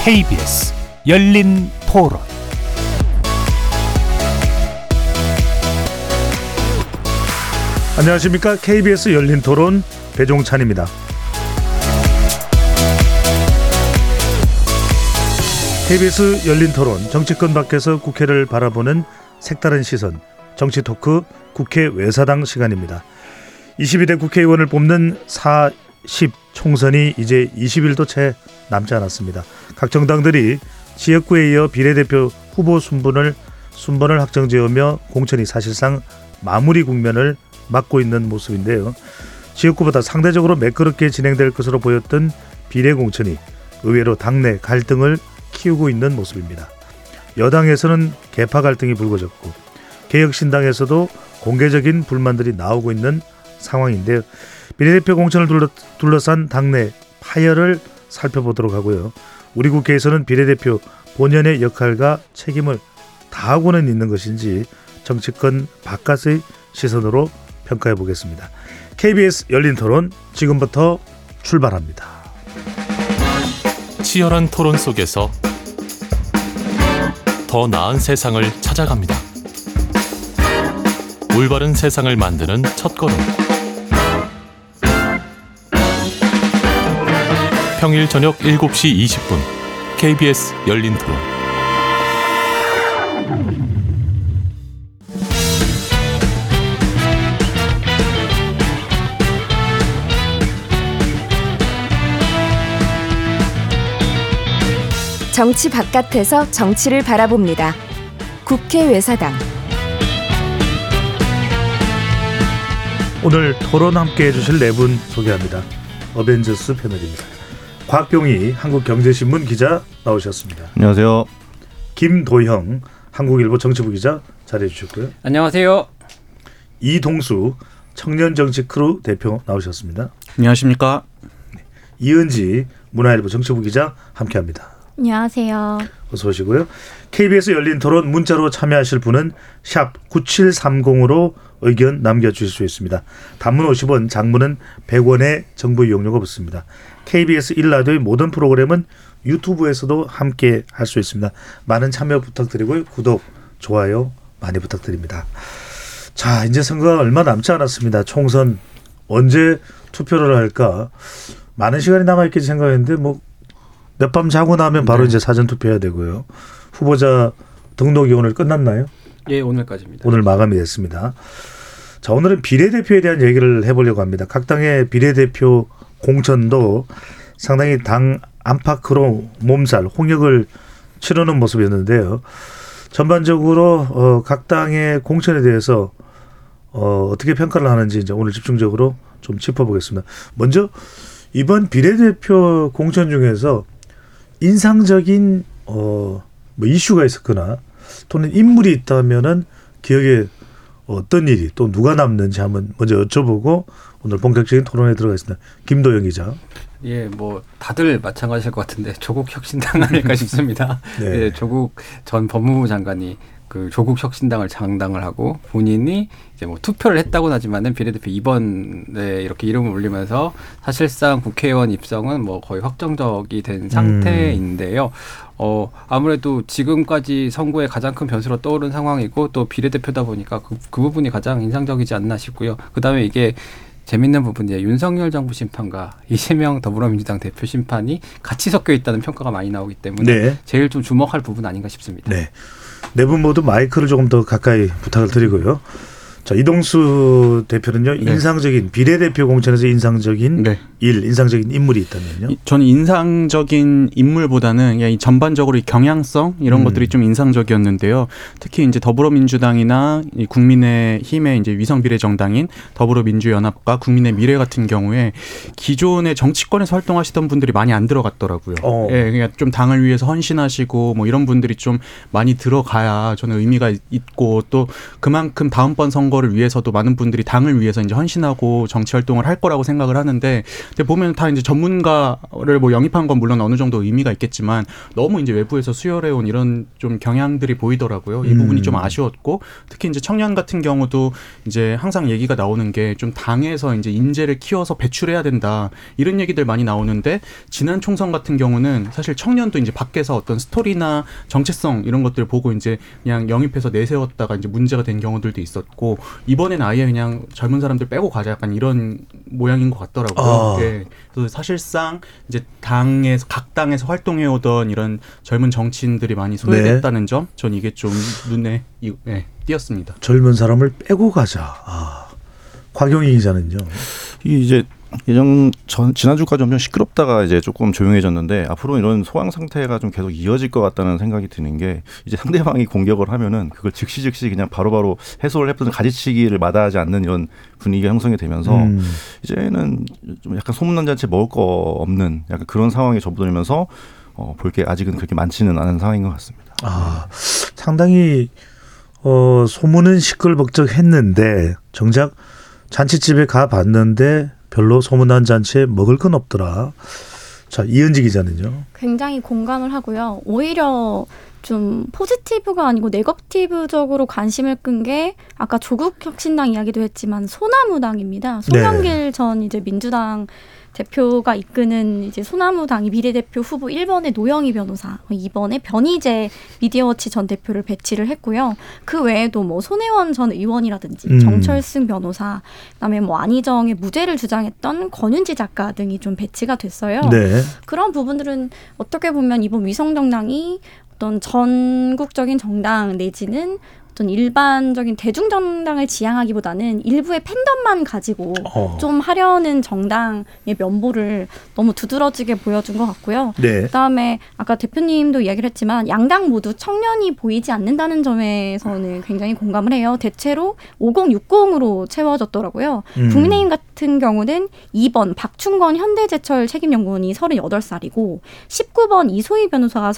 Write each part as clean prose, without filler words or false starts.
KBS 열린 토론. 안녕하십니까. KBS 열린 토론 배종찬입니다. KBS 열린 토론, 정치권 밖에서 국회를 바라보는 색다른 시선, 정치 토크 국회 외사당 시간입니다. 22대 국회의원을 뽑는 4.10 총선이 이제 20일도 채 남지 않았습니다. 각 정당들이 지역구에 이어 비례대표 후보 순번을 확정지으며 공천이 사실상 마무리 국면을 맞고 있는 모습인데요. 지역구보다 상대적으로 매끄럽게 진행될 것으로 보였던 비례공천이 의외로 당내 갈등을 키우고 있는 모습입니다. 여당에서는 계파 갈등이 불거졌고 개혁신당에서도 공개적인 불만들이 나오고 있는 상황인데요. 비례대표 공천을 둘러싼 당내 파열을 살펴보도록 하고요. 우리 국회에서는 비례대표 본연의 역할과 책임을 다하고는 있는 것인지 정치권 바깥의 시선으로 평가해 보겠습니다. KBS 열린 토론 지금부터 출발합니다. 치열한 토론 속에서 더 나은 세상을 찾아갑니다. 올바른 세상을 만드는 첫걸음. 평일 저녁 7시 20분 KBS 열린 토론. 정치 바깥에서 정치를 바라봅니다. 국회 외사당. 오늘 토론 함께 해주실 네 분 소개합니다. 어벤져스 패널입니다. 곽병희 한국경제신문 기자 나오셨습니다. 안녕하세요. 김도형 한국일보 정치부 기자 자리해 주셨고요. 안녕하세요. 이동수 청년정치크루 대표 나오셨습니다. 안녕하십니까. 이은지 문화일보 정치부 기자 함께합니다. 안녕하세요. 어서 오시고요. KBS 열린 토론 문자로 참여하실 분은 샵 9730으로 의견 남겨주실 수 있습니다. 단문 50원, 장문은 100원의 정보 이용료가 붙습니다. KBS 1라디오의 모든 프로그램은 유튜브에서도 함께 할 수 있습니다. 많은 참여 부탁드리고요. 구독, 좋아요 많이 부탁드립니다. 자, 이제 선거가 얼마 남지 않았습니다. 총선 언제 투표를 할까 많은 시간이 남아있겠지 생각했는데 몇 밤 자고 나면 바로 이제 사전 투표해야 되고요. 후보자 등록이 오늘 끝났나요? 예, 오늘까지입니다. 오늘 마감이 됐습니다. 자, 오늘은 비례대표에 대한 얘기를 해보려고 합니다. 각 당의 비례대표 공천도 상당히 당 안팎으로 몸살, 홍역을 치르는 모습이었는데요. 전반적으로 각 당의 공천에 대해서 어떻게 평가를 하는지 이제 오늘 집중적으로 좀 짚어보겠습니다. 먼저 이번 비례대표 공천 중에서 인상적인 이슈가 있었거나 또는 인물이 있다면은 기억에 어떤 일이 또 누가 남는지 한번 먼저 여쭤보고 오늘 본격적인 토론에 들어가겠습니다. 김도영 기자. 예, 다들 마찬가지일 것 같은데 조국 혁신당 아닐까 싶습니다. 네. 예, 조국 전 법무부 장관이 그 조국 혁신당을 장당을 하고 본인이 이제 투표를 했다고는 하지만은 비례대표 2번에 이렇게 이름을 올리면서 사실상 국회의원 입성은 거의 확정적이 된 상태인데요. 아무래도 지금까지 선거의 가장 큰 변수로 떠오른 상황이고 또 비례대표다 보니까 그 부분이 가장 인상적이지 않나 싶고요. 그다음에 이게 재밌는 부분이 윤석열 정부 심판과 이재명 더불어민주당 대표 심판이 같이 섞여 있다는 평가가 많이 나오기 때문에 네. 제일 좀 주목할 부분 아닌가 싶습니다. 네. 네 분 모두 마이크를 조금 더 가까이 부탁을 드리고요. 자, 이동수 대표는요. 네. 인상적인 비례대표 공천에서 인상적인 인상적인 인물이 있다면요. 저는 인상적인 인물보다는 그냥 전반적으로 이 경향성 이런 것들이 좀 인상적이었는데요. 특히 이제 더불어민주당이나 이 국민의힘의 이제 위성 비례 정당인 더불어민주연합과 국민의미래 같은 경우에 기존의 정치권에서 활동하시던 분들이 많이 안 들어갔더라고요. 예, 그냥 좀 당을 위해서 헌신하시고 이런 분들이 좀 많이 들어가야 저는 의미가 있고 또 그만큼 다음번 선거를 위해서도 많은 분들이 당을 위해서 이제 헌신하고 정치 활동을 할 거라고 생각을 하는데 근데 보면 다 이제 전문가를 뭐 영입한 건 물론 어느 정도 의미가 있겠지만 너무 이제 외부에서 수혈해온 이런 좀 경향들이 보이더라고요. 이 부분이 좀 아쉬웠고 특히 이제 청년 같은 경우도 이제 항상 얘기가 나오는 게 좀 당에서 이제 인재를 키워서 배출해야 된다 이런 얘기들 많이 나오는데 지난 총선 같은 경우는 사실 청년도 이제 밖에서 어떤 스토리나 정체성 이런 것들 보고 이제 그냥 영입해서 내세웠다가 이제 문제가 된 경우들도 있었고 이번엔 아예 그냥 젊은 사람들 빼고 가자 약간 이런 모양인 것 같더라고요. 네. 그래서 사실상 이제 각 당에서 활동해오던 이런 젊은 정치인들이 많이 소외됐다는 점, 전 이게 좀 눈에 띄었습니다. 젊은 사람을 빼고 가자. 곽용희 기자는요. 이제 지난주까지 엄청 시끄럽다가 이제 조금 조용해졌는데 앞으로 이런 소강 상태가 좀 계속 이어질 것 같다는 생각이 드는 게 이제 상대방이 공격을 하면은 그걸 즉시 그냥 바로바로 해소를 해보는 가지치기를 마다하지 않는 이런 분위기가 형성이 되면서 이제는 좀 약간 소문난 잔치 먹을 거 없는 약간 그런 상황에 접어들면서 볼 게 아직은 그렇게 많지는 않은 상황인 것 같습니다. 상당히 소문은 시끌벅적했는데 정작 잔치집에 가봤는데 별로 소문난 잔치에 먹을 건 없더라. 자, 이은지 기자는요. 굉장히 공감을 하고요. 오히려 좀 포지티브가 아니고 네거티브적으로 관심을 끈 게 아까 조국혁신당 이야기도 했지만 소나무당입니다. 송영길 전 이제 민주당 대표가 이끄는 이제 소나무당이 비례대표 후보 1번에 노영희 변호사, 2번에 변희재 미디어워치 전 대표를 배치를 했고요. 그 외에도 뭐 손혜원 전 의원이라든지 정철승 변호사, 그다음에 뭐 안희정의 무죄를 주장했던 권윤지 작가 등이 좀 배치가 됐어요. 네. 그런 부분들은 어떻게 보면 이번 위성정당이 어떤 전국적인 정당 내지는 어떤 일반적인 대중정당을 지향하기보다는 일부의 팬덤만 가지고 좀 하려는 정당의 면보를 너무 두드러지게 보여준 것 같고요. 네. 그다음에 아까 대표님도 이야기를 했지만 양당 모두 청년이 보이지 않는다는 점에서는 굉장히 공감을 해요. 대체로 5060으로 채워졌더라고요. 국민의힘 같은 경우는 2번 박충건 현대제철 책임연구원이 38살이고 19번 이소희 변호사가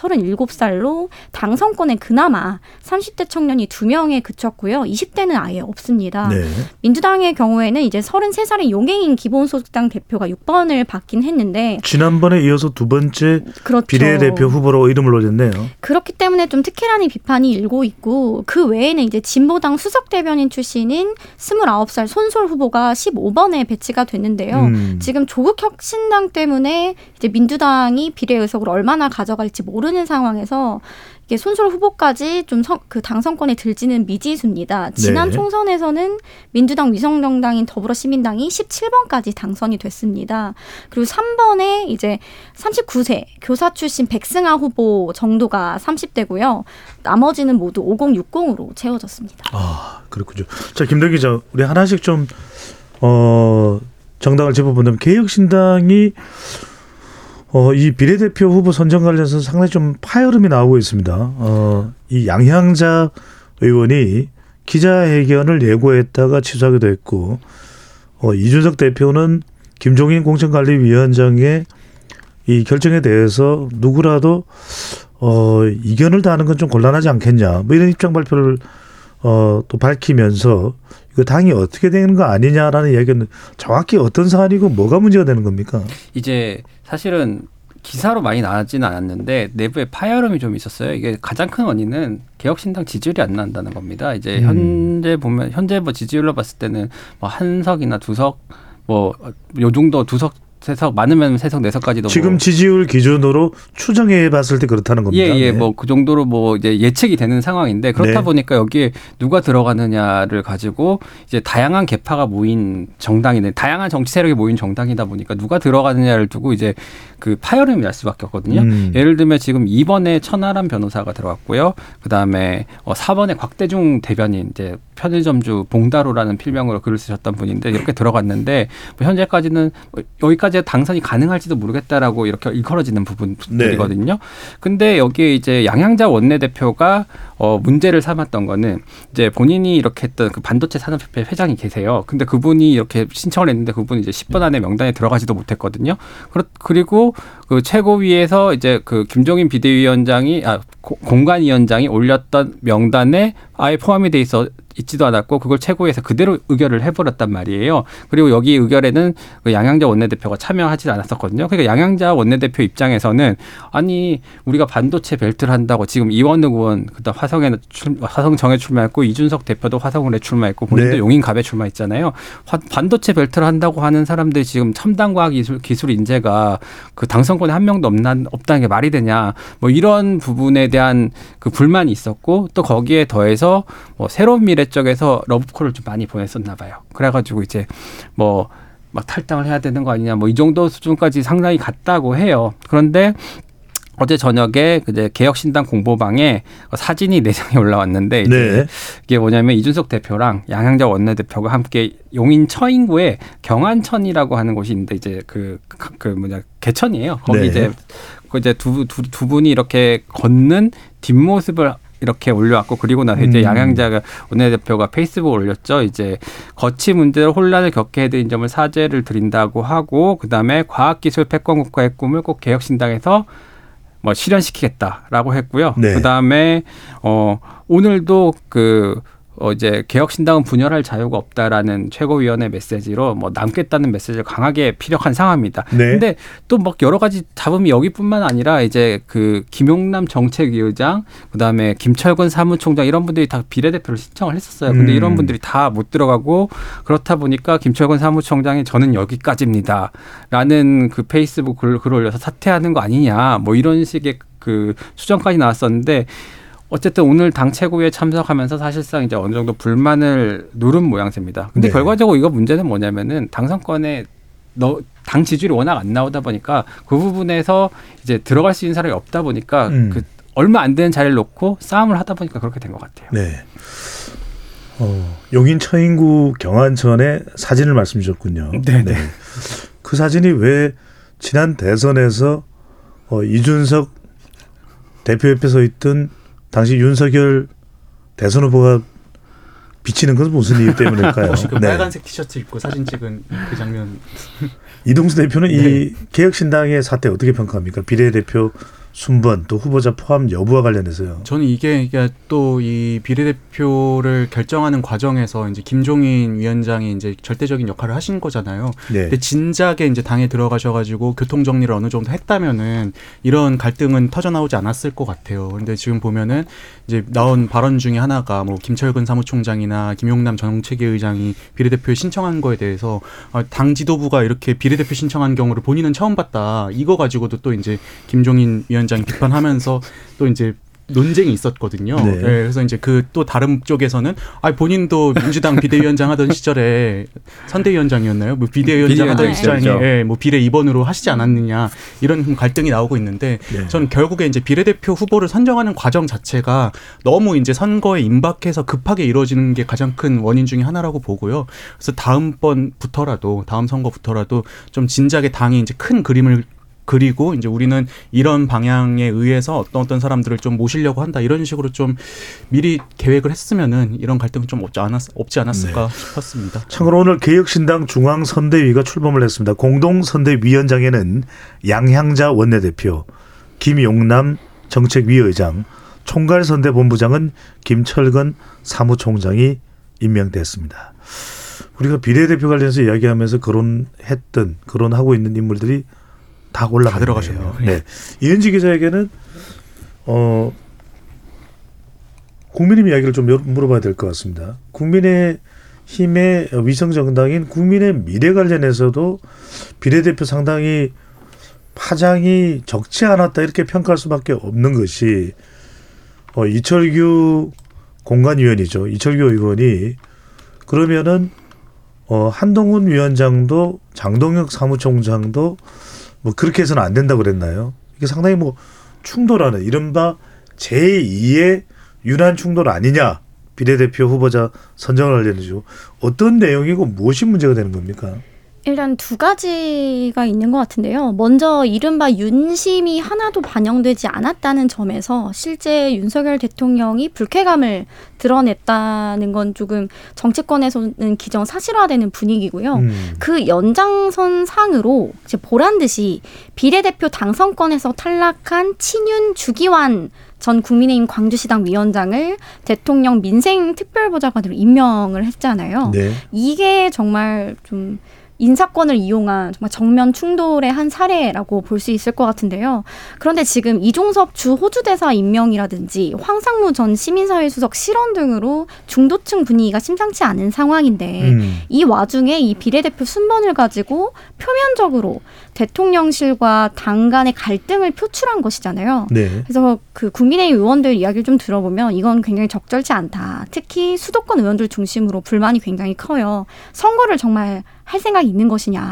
37살로 당선권에 그나마 30대 청년이 2명에 그쳤고요. 20대는 아예 없습니다. 네. 민주당의 경우에는 이제 33살의 용해인 기본소득당 대표가 6번을 받긴 했는데 지난번에 이어서 두 번째 그렇죠. 비례대표 후보로 이름을 올렸네요. 그렇기 때문에 좀 특혜라는 비판이 일고 있고 그 외에는 이제 진보당 수석대변인 출신인 29살 손솔 후보가 15번에 배치가 됐는데요. 지금 조국혁신당 때문에 이제 민주당이 비례 의석을 얼마나 가져갈지 모르는 상황에서 이게 손솔 후보까지 좀 그 당선권에 들지는 미지수입니다. 지난 총선에서는 민주당 위성정당인 더불어시민당이 17번까지 당선이 됐습니다. 그리고 3번에 이제 39세 교사 출신 백승아 후보 정도가 30대고요. 나머지는 모두 5060으로 채워졌습니다. 그렇군요. 자, 김덕기 기자, 우리 하나씩 좀 정당을 짚어본다면 개혁신당이 이 비례대표 후보 선정 관련해서 상당히 좀 파열음이 나오고 있습니다. 이 양향자 의원이 기자회견을 예고했다가 취소하기도 했고, 이준석 대표는 김종인 공천관리위원장의 이 결정에 대해서 누구라도 이견을 다하는 건 좀 곤란하지 않겠냐, 뭐 이런 입장 발표를 또 밝히면서 이거 당이 어떻게 되는 거 아니냐라는 이야기는 정확히 어떤 사안이고 뭐가 문제가 되는 겁니까? 이제 사실은 기사로 많이 나지는 않았는데 내부에 파열음이 좀 있었어요. 이게 가장 큰 원인은 개혁신당 지지율이 안 나온다는 겁니다. 이제 현재 뭐 지지율로 봤을 때는 뭐 한석이나 두석 뭐 요 정도 두석 세석 많으면 세석 네석까지도 지금 뭐 지지율 기준으로 추정해 봤을 때 그렇다는 겁니다. 예, 뭐 그 정도로 뭐 이제 예측이 되는 상황인데 그렇다 보니까 여기에 누가 들어가느냐를 가지고 이제 다양한 계파가 모인 정당이네, 다양한 정치 세력이 모인 정당이다 보니까 누가 들어가느냐를 두고 이제 그 파열음이 날 수밖에 없거든요. 예를 들면 지금 2번에 천하람 변호사가 들어갔고요. 그 다음에 4번에 곽대중 대변인, 이제 편의점주 봉다로라는 필명으로 글을 쓰셨던 분인데 이렇게 들어갔는데 뭐 현재까지는 여기까지 당선이 가능할지도 모르겠다라고 이렇게 일컬어지는 부분들이거든요. 근데 여기에 이제 양향자 원내대표가 문제를 삼았던 거는 이제 본인이 이렇게 했던 그 반도체 산업협회 회장이 계세요. 근데 그분이 이렇게 신청을 했는데 그분이 이제 10번 안에 명단에 들어가지도 못했거든요. 그리고 그 최고위에서 이제 그 김종인 비대위원장이 공관위원장이 올렸던 명단에 아예 포함이 돼 있어 있지도 않았고 그걸 최고위에서 그대로 의결을 해버렸단 말이에요. 그리고 여기 의결에는 그 양양자 원내대표가 참여하지 않았었거든요. 그러니까 양양자 원내대표 입장에서는 아니 우리가 반도체 벨트를 한다고 지금 이원흑 의원 그다음 화성정에 출마했고 이준석 대표도 화성을에 출마했고 본인도 용인갑에 출마했잖아요. 반도체 벨트를 한다고 하는 사람들이 지금 첨단과학 기술 인재가 그 당선권에 한 명도 없다는 게 말이 되냐. 뭐 이런 부분에 대한 그 불만이 있었고 또 거기에 더해서 뭐 새로운 미래 쪽에서 러브콜을 좀 많이 보냈었나 봐요. 그래가지고 이제 뭐 막 탈당을 해야 되는 거 아니냐 뭐 이 정도 수준까지 상당히 갔다고 해요. 그런데 어제 저녁에 이제 개혁신당 공보방에 사진이 4장이 올라왔는데 이제 이게 뭐냐면 이준석 대표랑 양양자 원내대표가 함께 용인 처인구에 경안천이라고 하는 곳이 있는데 이제 그 개천이에요. 거기 이제 두 분이 이렇게 걷는 뒷모습을 이렇게 올려왔고 그리고 나서 이제 양양자 원내대표가 페이스북에 올렸죠. 이제 거치 문제로 혼란을 겪게 해드린 점을 사죄를 드린다고 하고 그다음에 과학기술 패권국가의 꿈을 꼭 개혁신당에서 뭐 실현시키겠다라고 했고요. 그다음에 오늘도 이제 개혁신당은 분열할 자유가 없다라는 최고위원회 메시지로 뭐 남겠다는 메시지를 강하게 피력한 상황입니다. 근데 또 막 여러 가지 잡음이 여기뿐만 아니라 이제 그 김용남 정책위의장, 그다음에 김철근 사무총장 이런 분들이 다 비례대표를 신청을 했었어요. 근데 이런 분들이 다 못 들어가고 그렇다 보니까 김철근 사무총장이 저는 여기까지입니다라는 그 페이스북 글을 올려서 사퇴하는 거 아니냐, 뭐 이런 식의 그 수정까지 나왔었는데. 어쨌든 오늘 당 최고위에 참석하면서 사실상 이제 어느 정도 불만을 누른 모양새입니다. 근데 결과적으로 이거 문제는 뭐냐면은 당선권에 당 지지율이 워낙 안 나오다 보니까 그 부분에서 이제 들어갈 수 있는 사람이 없다 보니까 그 얼마 안 되는 자리를 놓고 싸움을 하다 보니까 그렇게 된 것 같아요. 용인 처인구 경안천의 사진을 말씀 주셨군요. 그 사진이 왜 지난 대선에서 이준석 대표 옆에 서 있던 당시 윤석열 대선 후보가 비치는 것은 무슨 이유 때문일까요? 그 빨간색 티셔츠 입고 사진 찍은 그 장면. 이동수 대표는 이 개혁신당의 사태 어떻게 평가합니까? 비례대표 순번 또 후보자 포함 여부와 관련해서요. 저는 이게 또 이 비례대표를 결정하는 과정에서 이제 김종인 위원장이 이제 절대적인 역할을 하신 거잖아요. 근데 진작에 이제 당에 들어가셔가지고 교통 정리를 어느 정도 했다면은 이런 갈등은 터져 나오지 않았을 것 같아요. 그런데 지금 보면은 이제 나온 발언 중에 하나가 뭐 김철근 사무총장이나 김용남 정책위 의장이 비례대표에 신청한 거에 대해서 당 지도부가 이렇게 비례대표 신청한 경우를 본인은 처음 봤다. 이거 가지고도 또 이제 김종인 위원장이 비판하면서 또 이제 논쟁이 있었거든요. 그래서 이제 그 또 다른 쪽에서는 본인도 민주당 비대위원장 하던 시절에 선대위원장이었나요? 뭐 비대위원장 하던 시절에 뭐 비례 2번으로 하시지 않았느냐 이런 갈등이 나오고 있는데 저는 결국에 이제 비례대표 후보를 선정하는 과정 자체가 너무 이제 선거에 임박해서 급하게 이루어지는 게 가장 큰 원인 중에 하나라고 보고요. 그래서 다음 선거부터라도 좀 진작에 당이 이제 큰 그림을 그리고 이제 우리는 이런 방향에 의해서 어떤 사람들을 좀 모시려고 한다 이런 식으로 좀 미리 계획을 했으면은 이런 갈등은 좀 없지 않았을까 싶었습니다. 참고로 오늘 개혁신당 중앙선대위가 출범을 했습니다. 공동선대위원장에는 양향자 원내대표, 김용남 정책위의장, 총괄선대본부장은 김철근 사무총장이 임명됐습니다. 우리가 비례대표 관련해서 이야기하면서 거론하고 있는 인물들이 다 들어가셨네요. 이은지 기자에게는 국민의힘 이야기를 좀 물어봐야 될 것 같습니다. 국민의힘의 위성정당인 국민의 미래 관련해서도 비례대표 상당히 파장이 적지 않았다 이렇게 평가할 수밖에 없는 것이 이철규 공관위원이죠. 이철규 의원이 그러면은 한동훈 위원장도 장동혁 사무총장도 뭐 그렇게 해서는 안 된다고 그랬나요? 이게 상당히 뭐 충돌하는 이른바 제2의 유난 충돌 아니냐. 비례대표 후보자 선정을 하려는죠. 어떤 내용이고 무엇이 문제가 되는 겁니까? 일단 두 가지가 있는 것 같은데요. 먼저 이른바 윤심이 하나도 반영되지 않았다는 점에서 실제 윤석열 대통령이 불쾌감을 드러냈다는 건 조금 정치권에서는 기정사실화되는 분위기고요. 그 연장선상으로 이제 보란 듯이 비례대표 당선권에서 탈락한 친윤 주기환 전 국민의힘 광주시당 위원장을 대통령 민생특별보좌관으로 임명을 했잖아요. 네. 이게 정말 좀 인사권을 이용한 정말 정면 충돌의 한 사례라고 볼 수 있을 것 같은데요. 그런데 지금 이종섭 주 호주대사 임명이라든지 황상무 전 시민사회수석 실언 등으로 중도층 분위기가 심상치 않은 상황인데 이 와중에 이 비례대표 순번을 가지고 표면적으로 대통령실과 당 간의 갈등을 표출한 것이잖아요. 네. 그래서 그 국민의힘 의원들 이야기를 좀 들어보면 이건 굉장히 적절치 않다. 특히 수도권 의원들 중심으로 불만이 굉장히 커요. 선거를 정말 할 생각이 있는 것이냐.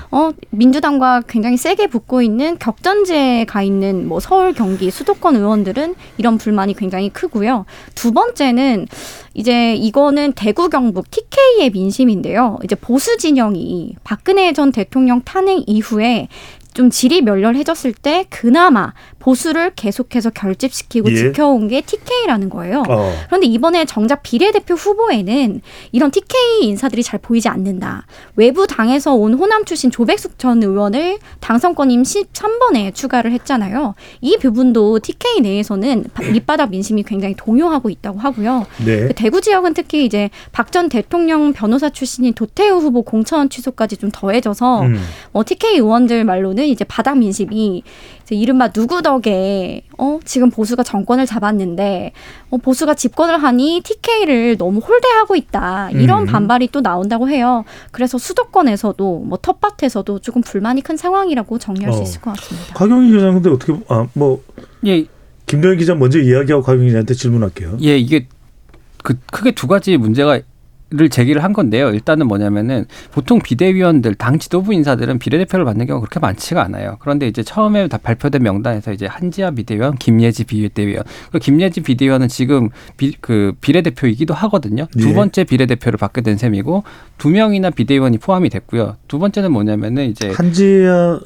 민주당과 굉장히 세게 붙고 있는 격전지에 가 있는 뭐 서울, 경기, 수도권 의원들은 이런 불만이 굉장히 크고요. 두 번째는 이제 이거는 대구 경북 TK의 민심인데요. 이제 보수 진영이 박근혜 전 대통령 탄핵 이후에 좀 질이 멸렬해졌을 때 그나마 보수를 계속해서 결집시키고 지켜온 게 TK라는 거예요. 그런데 이번에 정작 비례대표 후보에는 이런 TK 인사들이 잘 보이지 않는다. 외부 당에서 온 호남 출신 조백숙 전 의원을 당선권임 13번에 추가를 했잖아요. 이 부분도 TK 내에서는 밑바닥 민심이 굉장히 동요하고 있다고 하고요. 네. 대구 지역은 특히 이제 박 전 대통령 변호사 출신인 도태우 후보 공천 취소까지 좀 더해져서 TK 의원들 말로는 이제 바닥 민심이 이제 이른바 누구 덕에 지금 보수가 정권을 잡았는데 보수가 집권을 하니 TK를 너무 홀대하고 있다. 이런 반발이 또 나온다고 해요. 그래서 수도권에서도 뭐 텃밭에서도 조금 불만이 큰 상황이라고 정리할 수 있을 것 같습니다. 곽영희 기자 근데 어떻게 예. 김동현 기자 먼저 이야기하고 곽영희 기자한테 질문할게요. 예, 이게 크게 두 가지 문제가 를 제기를 한 건데요. 일단은 뭐냐면은 보통 비대위원들, 당 지도부 인사들은 비례대표를 받는 경우가 그렇게 많지가 않아요. 그런데 이제 처음에 다 발표된 명단에서 이제 한지아 비대위원, 김예지 비대위원, 그리고 김예지 비대위원은 지금 비례대표이기도 하거든요. 두 번째 비례대표를 받게 된 셈이고 2명이나 비대위원이 포함이 됐고요. 두 번째는 뭐냐면은 이제 한지아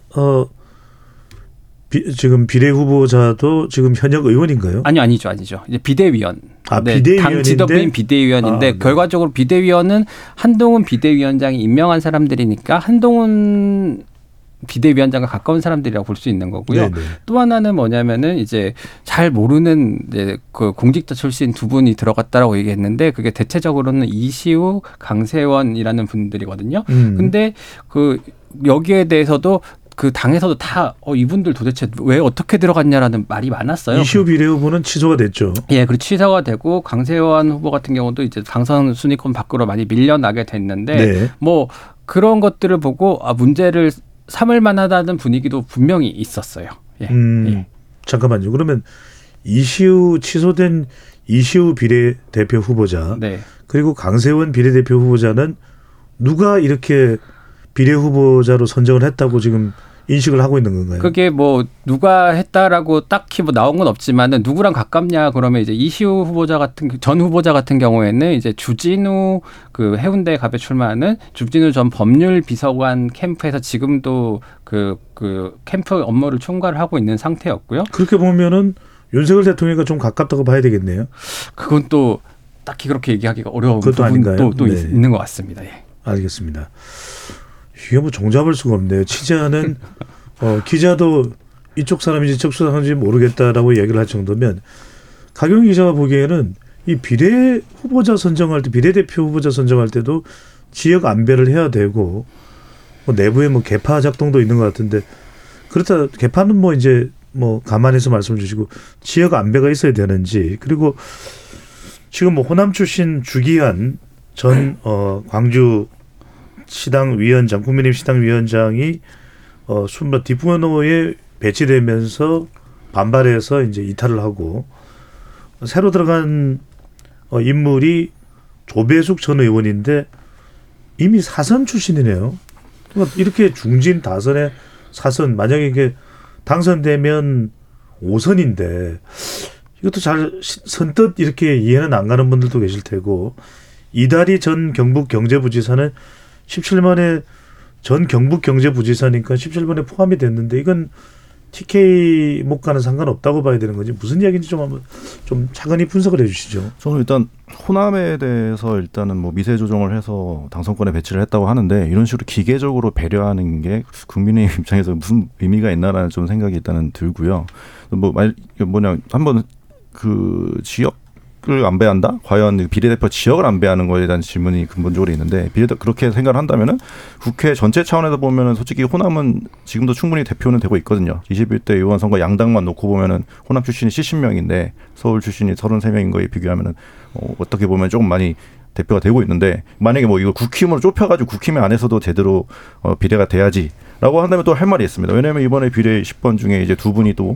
지금 비례 후보자도 지금 현역 의원인가요? 아니죠. 이제 비대위원. 네, 비대위원인데 당 지도부인 비대위원인데 네. 결과적으로 비대위원은 한동훈 비대위원장이 임명한 사람들이니까 한동훈 비대위원장과 가까운 사람들이라고 볼 수 있는 거고요. 네네. 또 하나는 뭐냐면은 이제 잘 모르는 이제 그 공직자 출신 두 분이 들어갔다라고 얘기했는데 그게 대체적으로는 이시우, 강세원이라는 분들이거든요. 근데 그 여기에 대해서도 그 당에서도 다 이분들 도대체 왜 어떻게 들어갔냐라는 말이 많았어요. 이시우 비례 후보는 취소가 됐죠. 예, 그리고 취소가 되고 강세원 후보 같은 경우도 이제 당선 순위권 밖으로 많이 밀려나게 됐는데 네. 뭐 그런 것들을 보고 문제를 삼을 만하다는 분위기도 분명히 있었어요. 예. 예. 잠깐만요. 그러면 취소된 이시우 비례대표 후보자 네. 그리고 강세원 비례대표 후보자는 누가 이렇게 비례 후보자로 선정을 했다고 지금 인식을 하고 있는 건가요? 그게 뭐 누가 했다라고 딱히 뭐 나온 건 없지만은 누구랑 가깝냐 그러면 이제 이시우 후보자 전 후보자 같은 경우에는 이제 주진우 그 해운대 갑에 출마하는 주진우 전 법률 비서관 캠프에서 지금도 그 캠프 업무를 총괄을 하고 있는 상태였고요. 그렇게 보면은 윤석열 대통령과 좀 가깝다고 봐야 되겠네요. 그건 또 딱히 그렇게 얘기하기가 어려운 부분도 또 네. 있는 것 같습니다. 예. 알겠습니다. 이게 뭐 종잡을 수가 없네요. 취재하는 기자도 이쪽 사람인지 저쪽 사람인지 모르겠다라고 얘기를 할 정도면 곽영희 기자가 보기에는 이 비례 후보자 선정할 때 비례대표 후보자 선정할 때도 지역 안배를 해야 되고 뭐 내부에 뭐 개파 작동도 있는 것 같은데 그렇다 개파는 뭐 이제 뭐 감안해서 말씀 주시고 지역 안배가 있어야 되는지 그리고 지금 뭐 호남 출신 주기한 전 광주 시당 위원장, 국민의힘 시당 위원장이 순번 뒷부모에 배치되면서 반발해서 이제 이탈을 하고 새로 들어간 인물이 조배숙 전 의원인데 이미 사선 출신이네요. 그러니까 이렇게 중진 다선에 사선 만약에 이게 당선되면 5선인데 이것도 잘 선뜻 이렇게 이해는 안 가는 분들도 계실 테고 이다리 전 경북경제부지사는 17번에 전 경북경제부지사니까 17번에 포함이 됐는데 이건 TK 목과는 상관없다고 봐야 되는 건지 무슨 이야기인지 좀 한번 좀 차근히 분석을 해 주시죠. 저는 일단 호남에 대해서 일단은 뭐 미세 조정을 해서 당선권에 배치를 했다고 하는데 이런 식으로 기계적으로 배려하는 게 국민의힘 입장에서 무슨 의미가 있나라는 좀 생각이 일단은 들고요. 한번 그 지역을 안배한다? 과연 비례대표 지역을 안배하는 거에 대한 질문이 근본적으로 있는데 그렇게 생각을 한다면은 국회 전체 차원에서 보면은 솔직히 호남은 지금도 충분히 대표는 되고 있거든요. 21대 의원 선거 양당만 놓고 보면은 호남 출신이 70명인데 서울 출신이 33명인 거에 비교하면은 어떻게 보면 조금 많이 대표가 되고 있는데 만약에 뭐 이거 국힘으로 좁혀가지고 국힘 안에서도 제대로 비례가 돼야지라고 한다면 또 할 말이 있습니다. 왜냐하면 이번에 비례 10번 중에 이제 두 분이 또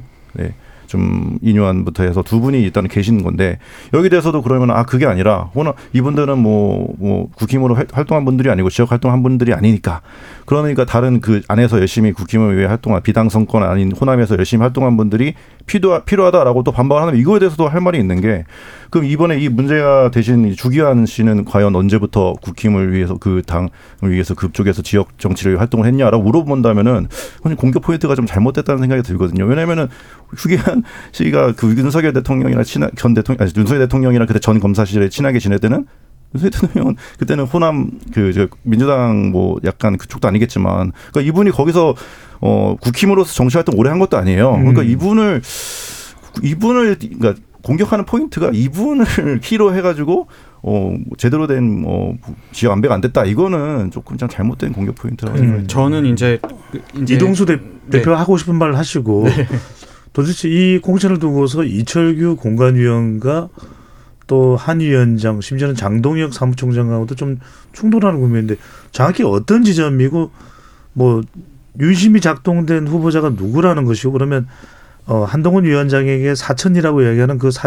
좀 인유한부터 해서 두 분이 일단 계신 건데 여기 대해서도 그러면 그게 아니라 이분들은 뭐 국힘으로 활동한 분들이 아니고 지역 활동한 분들이 아니니까 그러니까 다른 그 안에서 열심히 국힘을 위해 활동한 비당선권 아닌 호남에서 열심히 활동한 분들이 필요하다라고 또 반박하면 이거에 대해서도 할 말이 있는 게 그럼 이번에 이 문제가 되신 주기환 씨는 과연 언제부터 국힘을 위해서 그 당을 위해서 그쪽에서 지역 정치를 위해 활동을 했냐라고 물어본다면은 공격 포인트가 좀 잘못됐다는 생각이 들거든요. 왜냐하면은 주기환 씨가 그 윤석열 대통령이나 윤석열 대통령이랑 그때 전 검사실에 친하게 지낼 때는 윤석열 대통령은 그때는 호남 민주당 뭐 약간 그쪽도 아니겠지만 그러니까 이분이 거기서 국힘으로서 정치 활동 오래 한 것도 아니에요. 그러니까 이분을 그러니까 공격하는 포인트가 이분을 키로 해가지고 제대로 된 지역 안배가 안 됐다. 이거는 조금 좀 잘못된 공격 포인트라고 생각합니다. 저는 이제 이동수 대표 하고 싶은 말을 하시고 도대체 이 공천을 두고서 이철규 공관위원과 또 한 위원장 심지어는 장동혁 사무총장하고도 좀 충돌하는 국면인데 정확히 어떤 지점이고 뭐 윤심이 작동된 후보자가 누구라는 것이고 그러면 한동훈 위원장에게 사천이라고 이야기하는 그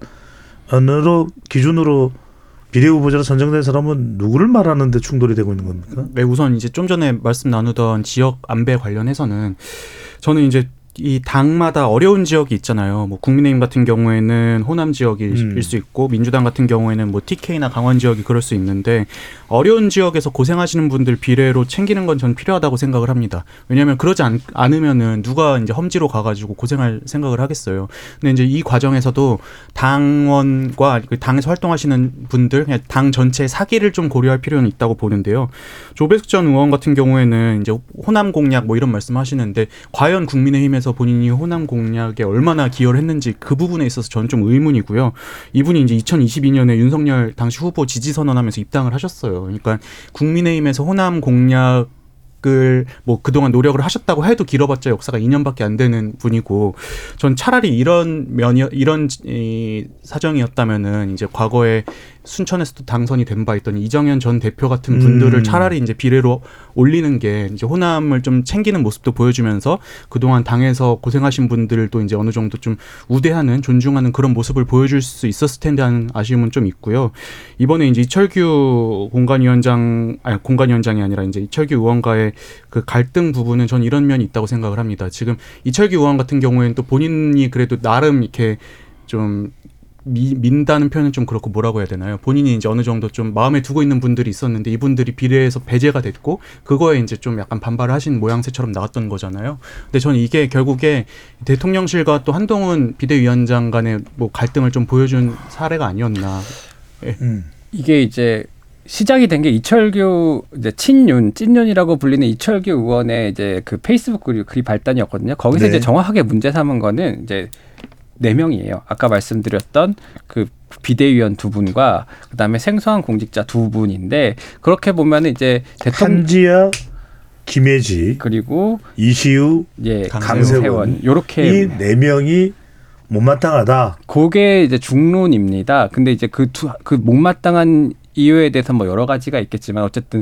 사천으로 기준으로 비례 후보자로 선정된 사람은 누구를 말하는데 충돌이 되고 있는 겁니까? 네, 우선 이제 좀 전에 말씀 나누던 지역 안배 관련해서는 저는 이제 이 당마다 어려운 지역이 있잖아요. 뭐 국민의힘 같은 경우에는 호남 지역일 수 있고 민주당 같은 경우에는 뭐 TK나 강원 지역이 그럴 수 있는데 어려운 지역에서 고생하시는 분들 비례로 챙기는 건 전 필요하다고 생각을 합니다. 왜냐하면 그러지 않으면은 누가 이제 험지로 가가지고 고생할 생각을 하겠어요. 근데 이제 이 과정에서도 당원과 당에서 활동하시는 분들, 그냥 당 전체의 사기를 좀 고려할 필요는 있다고 보는데요. 조배숙 전 의원 같은 경우에는 이제 호남 공약 뭐 이런 말씀하시는데 과연 국민의힘에서 본인이 호남 공약에 얼마나 기여를 했는지 그 부분에 있어서 저는 좀 의문이고요. 이분이 이제 2022년에 윤석열 당시 후보 지지 선언하면서 입당을 하셨어요. 그러니까 국민의힘에서 호남 공약을 뭐 그동안 노력을 하셨다고 해도 길어봤자 역사가 2년밖에 안 되는 분이고 전 차라리 이런 사정이었다면은 이제 과거에 순천에서도 당선이 된 바 있던 이정현 전 대표 같은 분들을 차라리 이제 비례로 올리는 게 이제 호남을 좀 챙기는 모습도 보여주면서 그동안 당에서 고생하신 분들도 이제 어느 정도 좀 우대하는 존중하는 그런 모습을 보여줄 수 있었을 텐데 하는 아쉬움은 좀 있고요. 이번에 이제 이철규 공관위원장이 아니라 이제 이철규 의원과의 그 갈등 부분은 전 이런 면이 있다고 생각을 합니다. 지금 이철규 의원 같은 경우에는 또 본인이 그래도 나름 이렇게 좀 민다는 표현은 좀 그렇고 뭐라고 해야 되나요? 본인이 이제 어느 정도 좀 마음에 두고 있는 분들이 있었는데 이분들이 비례에서 배제가 됐고 그거에 이제 좀 약간 반발을 하신 모양새처럼 나왔던 거잖아요. 근데 저는 이게 결국에 대통령실과 또 한동훈 비대위원장 간의 뭐 갈등을 좀 보여준 사례가 아니었나. 네. 이게 이제 시작이 된 게 이철규 이제 찐윤이라고 불리는 이철규 의원의 이제 그 페이스북 글이 발단이었거든요. 거기서 이제 정확하게 문제 삼은 거는 이제 4명이에요. 아까 말씀드렸던 그 비대위원 2분과 그다음에 생소한 공직자 2분인데 그렇게 보면 이제 한지아, 김혜지 그리고 이시우, 강세원 요렇게 이 4명이 못마땅하다. 그게 이제 중론입니다. 근데 이제 그 못마땅한 이유에 대해서 뭐 여러 가지가 있겠지만 어쨌든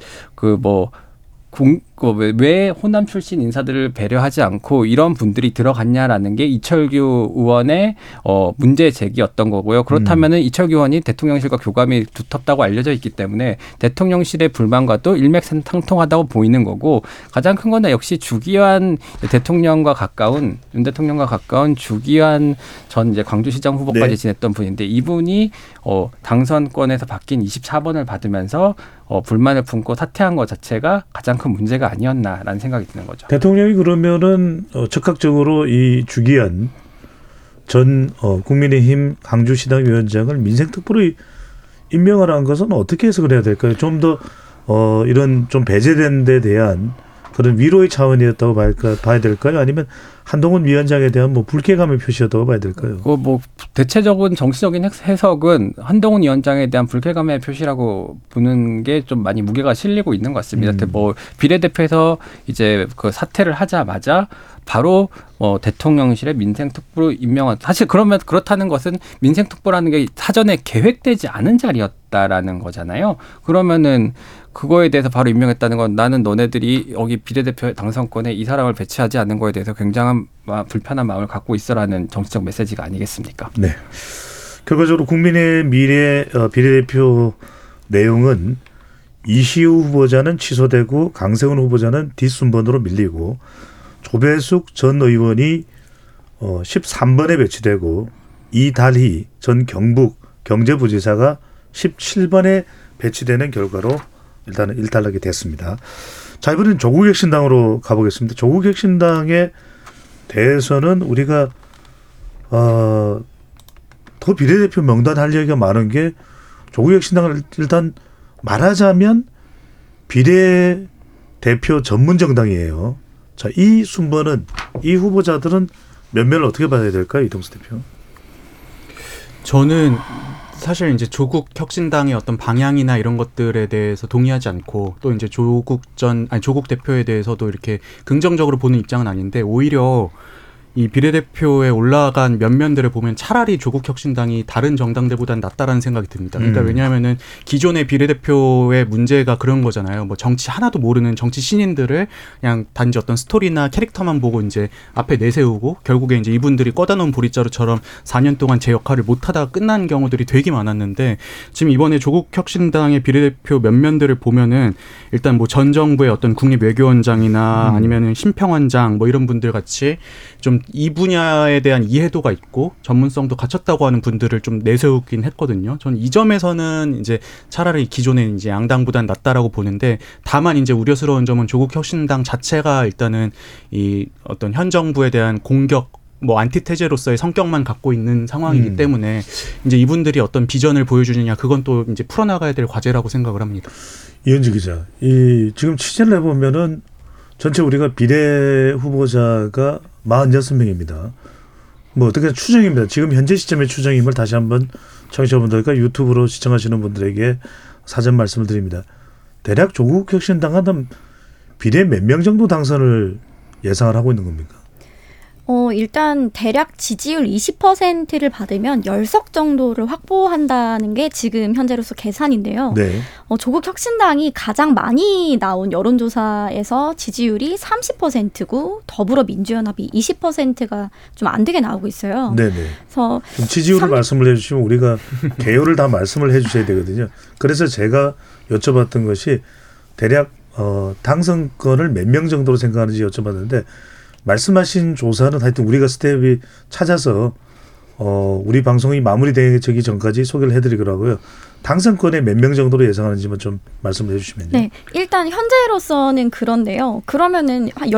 왜 호남 출신 인사들을 배려하지 않고 이런 분들이 들어갔냐라는 게 이철규 의원의 문제 제기였던 거고요. 그렇다면은 이철규 의원이 대통령실과 교감이 두텁다고 알려져 있기 때문에 대통령실의 불만과도 일맥상통하다고 보이는 거고 가장 큰 건 역시 주기환 대통령과 가까운 윤 대통령과 가까운 주기환 전 이제 광주시장 후보까지 지냈던 분인데 이분이 당선권에서 바뀐 24번을 받으면서 불만을 품고 사퇴한 것 자체가 가장 큰 문제가 아니었나라는 생각이 드는 거죠. 대통령이 그러면은 즉각적으로 이 주기환 전 국민의힘 강주시당 위원장을 민생특보로 임명을 한 것은 어떻게 해석을 해야 될까요? 좀 더 이런 좀 배제된 데 대한 그런 위로의 차원이었다고 봐야 될까요? 아니면 한동훈 위원장에 대한 뭐 불쾌감의 표시였다고 봐야 될까요? 뭐 대체적인 정치적인 해석은 한동훈 위원장에 대한 불쾌감의 표시라고 보는 게 좀 많이 무게가 실리고 있는 것 같습니다. 뭐 비례대표에서 이제 그 사퇴를 하자마자 바로 대통령실의 민생특보로 임명한, 사실 그러면 그렇다는 것은 민생특보라는 게 사전에 계획되지 않은 자리였다라는 거잖아요. 그러면은 그거에 대해서 바로 임명했다는 건 나는 너네들이 여기 비례대표 당선권에 이 사람을 배치하지 않는 거에 대해서 굉장한 불편한 마음을 갖고 있어라는 정치적 메시지가 아니겠습니까? 네. 결과적으로 국민의 미래 비례대표 내용은 이시우 후보자는 취소되고 강세훈 후보자는 뒷순번으로 밀리고 조배숙 전 의원이 13번에 배치되고 이달희 전 경북 경제부지사가 17번에 배치되는 결과로 일단은 일단락이 됐습니다. 자, 이번엔 조국혁신당으로 가보겠습니다. 조국혁신당에 대해서는 우리가 더 비례대표 명단 할 얘기가 많은 게 조국혁신당을 일단 말하자면 비례대표 전문 정당이에요. 자, 이 순번은, 이 후보자들은 면면을 어떻게 봐야 될까요, 이동수 대표? 저는 사실 이제 조국 혁신당의 어떤 방향이나 이런 것들에 대해서 동의하지 않고 또 이제 조국 대표에 대해서도 이렇게 긍정적으로 보는 입장은 아닌데, 오히려 이 비례대표에 올라간 면면들을 보면 차라리 조국 혁신당이 다른 정당들보다는 낫다라는 생각이 듭니다. 그러니까 왜냐하면은 기존의 비례대표의 문제가 그런 거잖아요. 뭐 정치 하나도 모르는 정치 신인들을 그냥 단지 어떤 스토리나 캐릭터만 보고 이제 앞에 내세우고 결국에 이제 이분들이 꺼다 놓은 보릿자루처럼 4년 동안 제 역할을 못하다가 끝난 경우들이 되게 많았는데, 지금 이번에 조국 혁신당의 비례대표 면면들을 보면은 일단 뭐 전 정부의 어떤 국립외교원장이나 아니면은 심평원장 뭐 이런 분들 같이 좀 이 분야에 대한 이해도가 있고 전문성도 갖췄다고 하는 분들을 좀 내세우긴 했거든요. 저는 이 점에서는 이제 차라리 기존의 이제 양당보단 낫다라고 보는데, 다만 이제 우려스러운 점은 조국 혁신당 자체가 일단은 이 어떤 현 정부에 대한 공격, 뭐 안티테제로서의 성격만 갖고 있는 상황이기 때문에 이제 이분들이 어떤 비전을 보여주느냐, 그건 또 이제 풀어나가야 될 과제라고 생각을 합니다. 이현주 기자, 지금 취재를 해보면은 전체 우리가 비례 후보자가 46명입니다. 뭐 어떻게 추정입니다. 지금 현재 시점의 추정임을 다시 한번 청취자분들과 유튜브로 시청하시는 분들에게 사전 말씀을 드립니다. 대략 조국 혁신당은 비례 몇 명 정도 당선을 예상을 하고 있는 겁니까? 일단 대략 지지율 20%를 받으면 10석 정도를 확보한다는 게 지금 현재로서 계산인데요. 네. 조국 혁신당이 가장 많이 나온 여론조사에서 지지율이 30%고 더불어민주연합이 20%가 좀 안 되게 나오고 있어요. 네네. 그래서 지지율을 말씀을 해주시면 우리가 개요를 다 말씀을 해주셔야 되거든요. 그래서 제가 여쭤봤던 것이 대략 당선권을 몇 명 정도로 생각하는지 여쭤봤는데, 말씀하신 조사는 하여튼 우리가 스텝이 찾아서 우리 방송이 마무리되기 전까지 소개를 해드리기로 하고요. 당선권에 몇 명 정도로 예상하는지만 좀 말씀을 해주시면요. 네, 일단 현재로서는 그런데요. 그러면은 한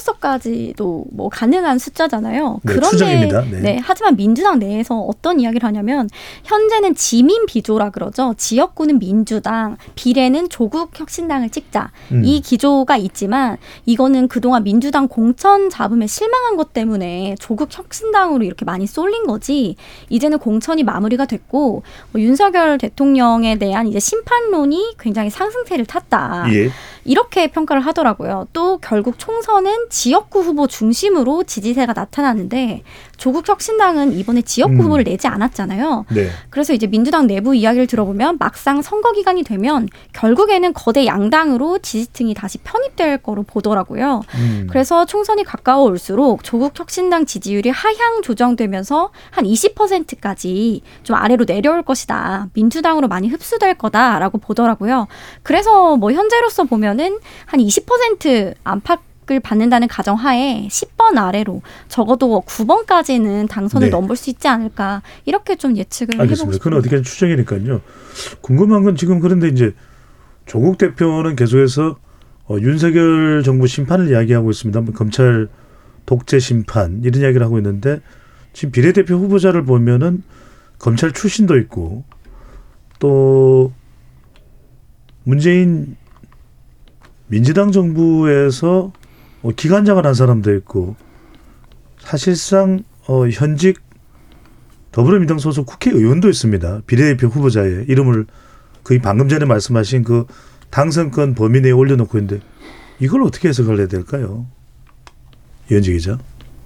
15석까지도 뭐 가능한 숫자잖아요. 네, 그런데 추정입니다. 네, 하지만 민주당 내에서 어떤 이야기를 하냐면 현재는 지민 비조라 그러죠. 지역구는 민주당, 비례는 조국 혁신당을 찍자. 이 기조가 있지만 이거는 그동안 민주당 공천 잡음에 실망한 것 때문에 조국 혁신당으로 이렇게 많이 쏠린 거지. 이제는 공천이 마무리가 됐고 윤석열 대통령에 대한 이제 심판론이 굉장히 상승세를 탔다. 예. 이렇게 평가를 하더라고요. 또 결국 총선은 지역구 후보 중심으로 지지세가 나타나는데 조국 혁신당은 이번에 지역구 후보를 내지 않았잖아요. 네. 그래서 이제 민주당 내부 이야기를 들어보면 막상 선거 기간이 되면 결국에는 거대 양당으로 지지층이 다시 편입될 거로 보더라고요. 그래서 총선이 가까워올수록 조국 혁신당 지지율이 하향 조정되면서 한 20%까지 좀 아래로 내려올 것이다. 민주당으로 많이 흡수될 거다라고 보더라고요. 그래서 뭐 현재로서 보면은 한 20% 안팎을 받는다는 가정하에 10번 아래로 적어도 9번까지는 당선을 넘볼 수 있지 않을까, 이렇게 좀 예측을 해보고 싶습니다. 그건 어떻게 추정이니까요. 궁금한 건 지금 그런데 이제 조국 대표는 계속해서 윤석열 정부 심판을 이야기하고 있습니다. 검찰 독재 심판 이런 이야기를 하고 있는데, 지금 비례대표 후보자를 보면은 검찰 출신도 있고 또 문재인 민주당 정부에서 기관장을 한 사람도 있고 사실상 현직 더불어민주당 소속 국회의원도 있습니다. 비례대표 후보자의 이름을 거의 방금 전에 말씀하신 그 당선권 범위 내에 올려놓고 있는데 이걸 어떻게 해석을 해야 될까요? 이현지 기자.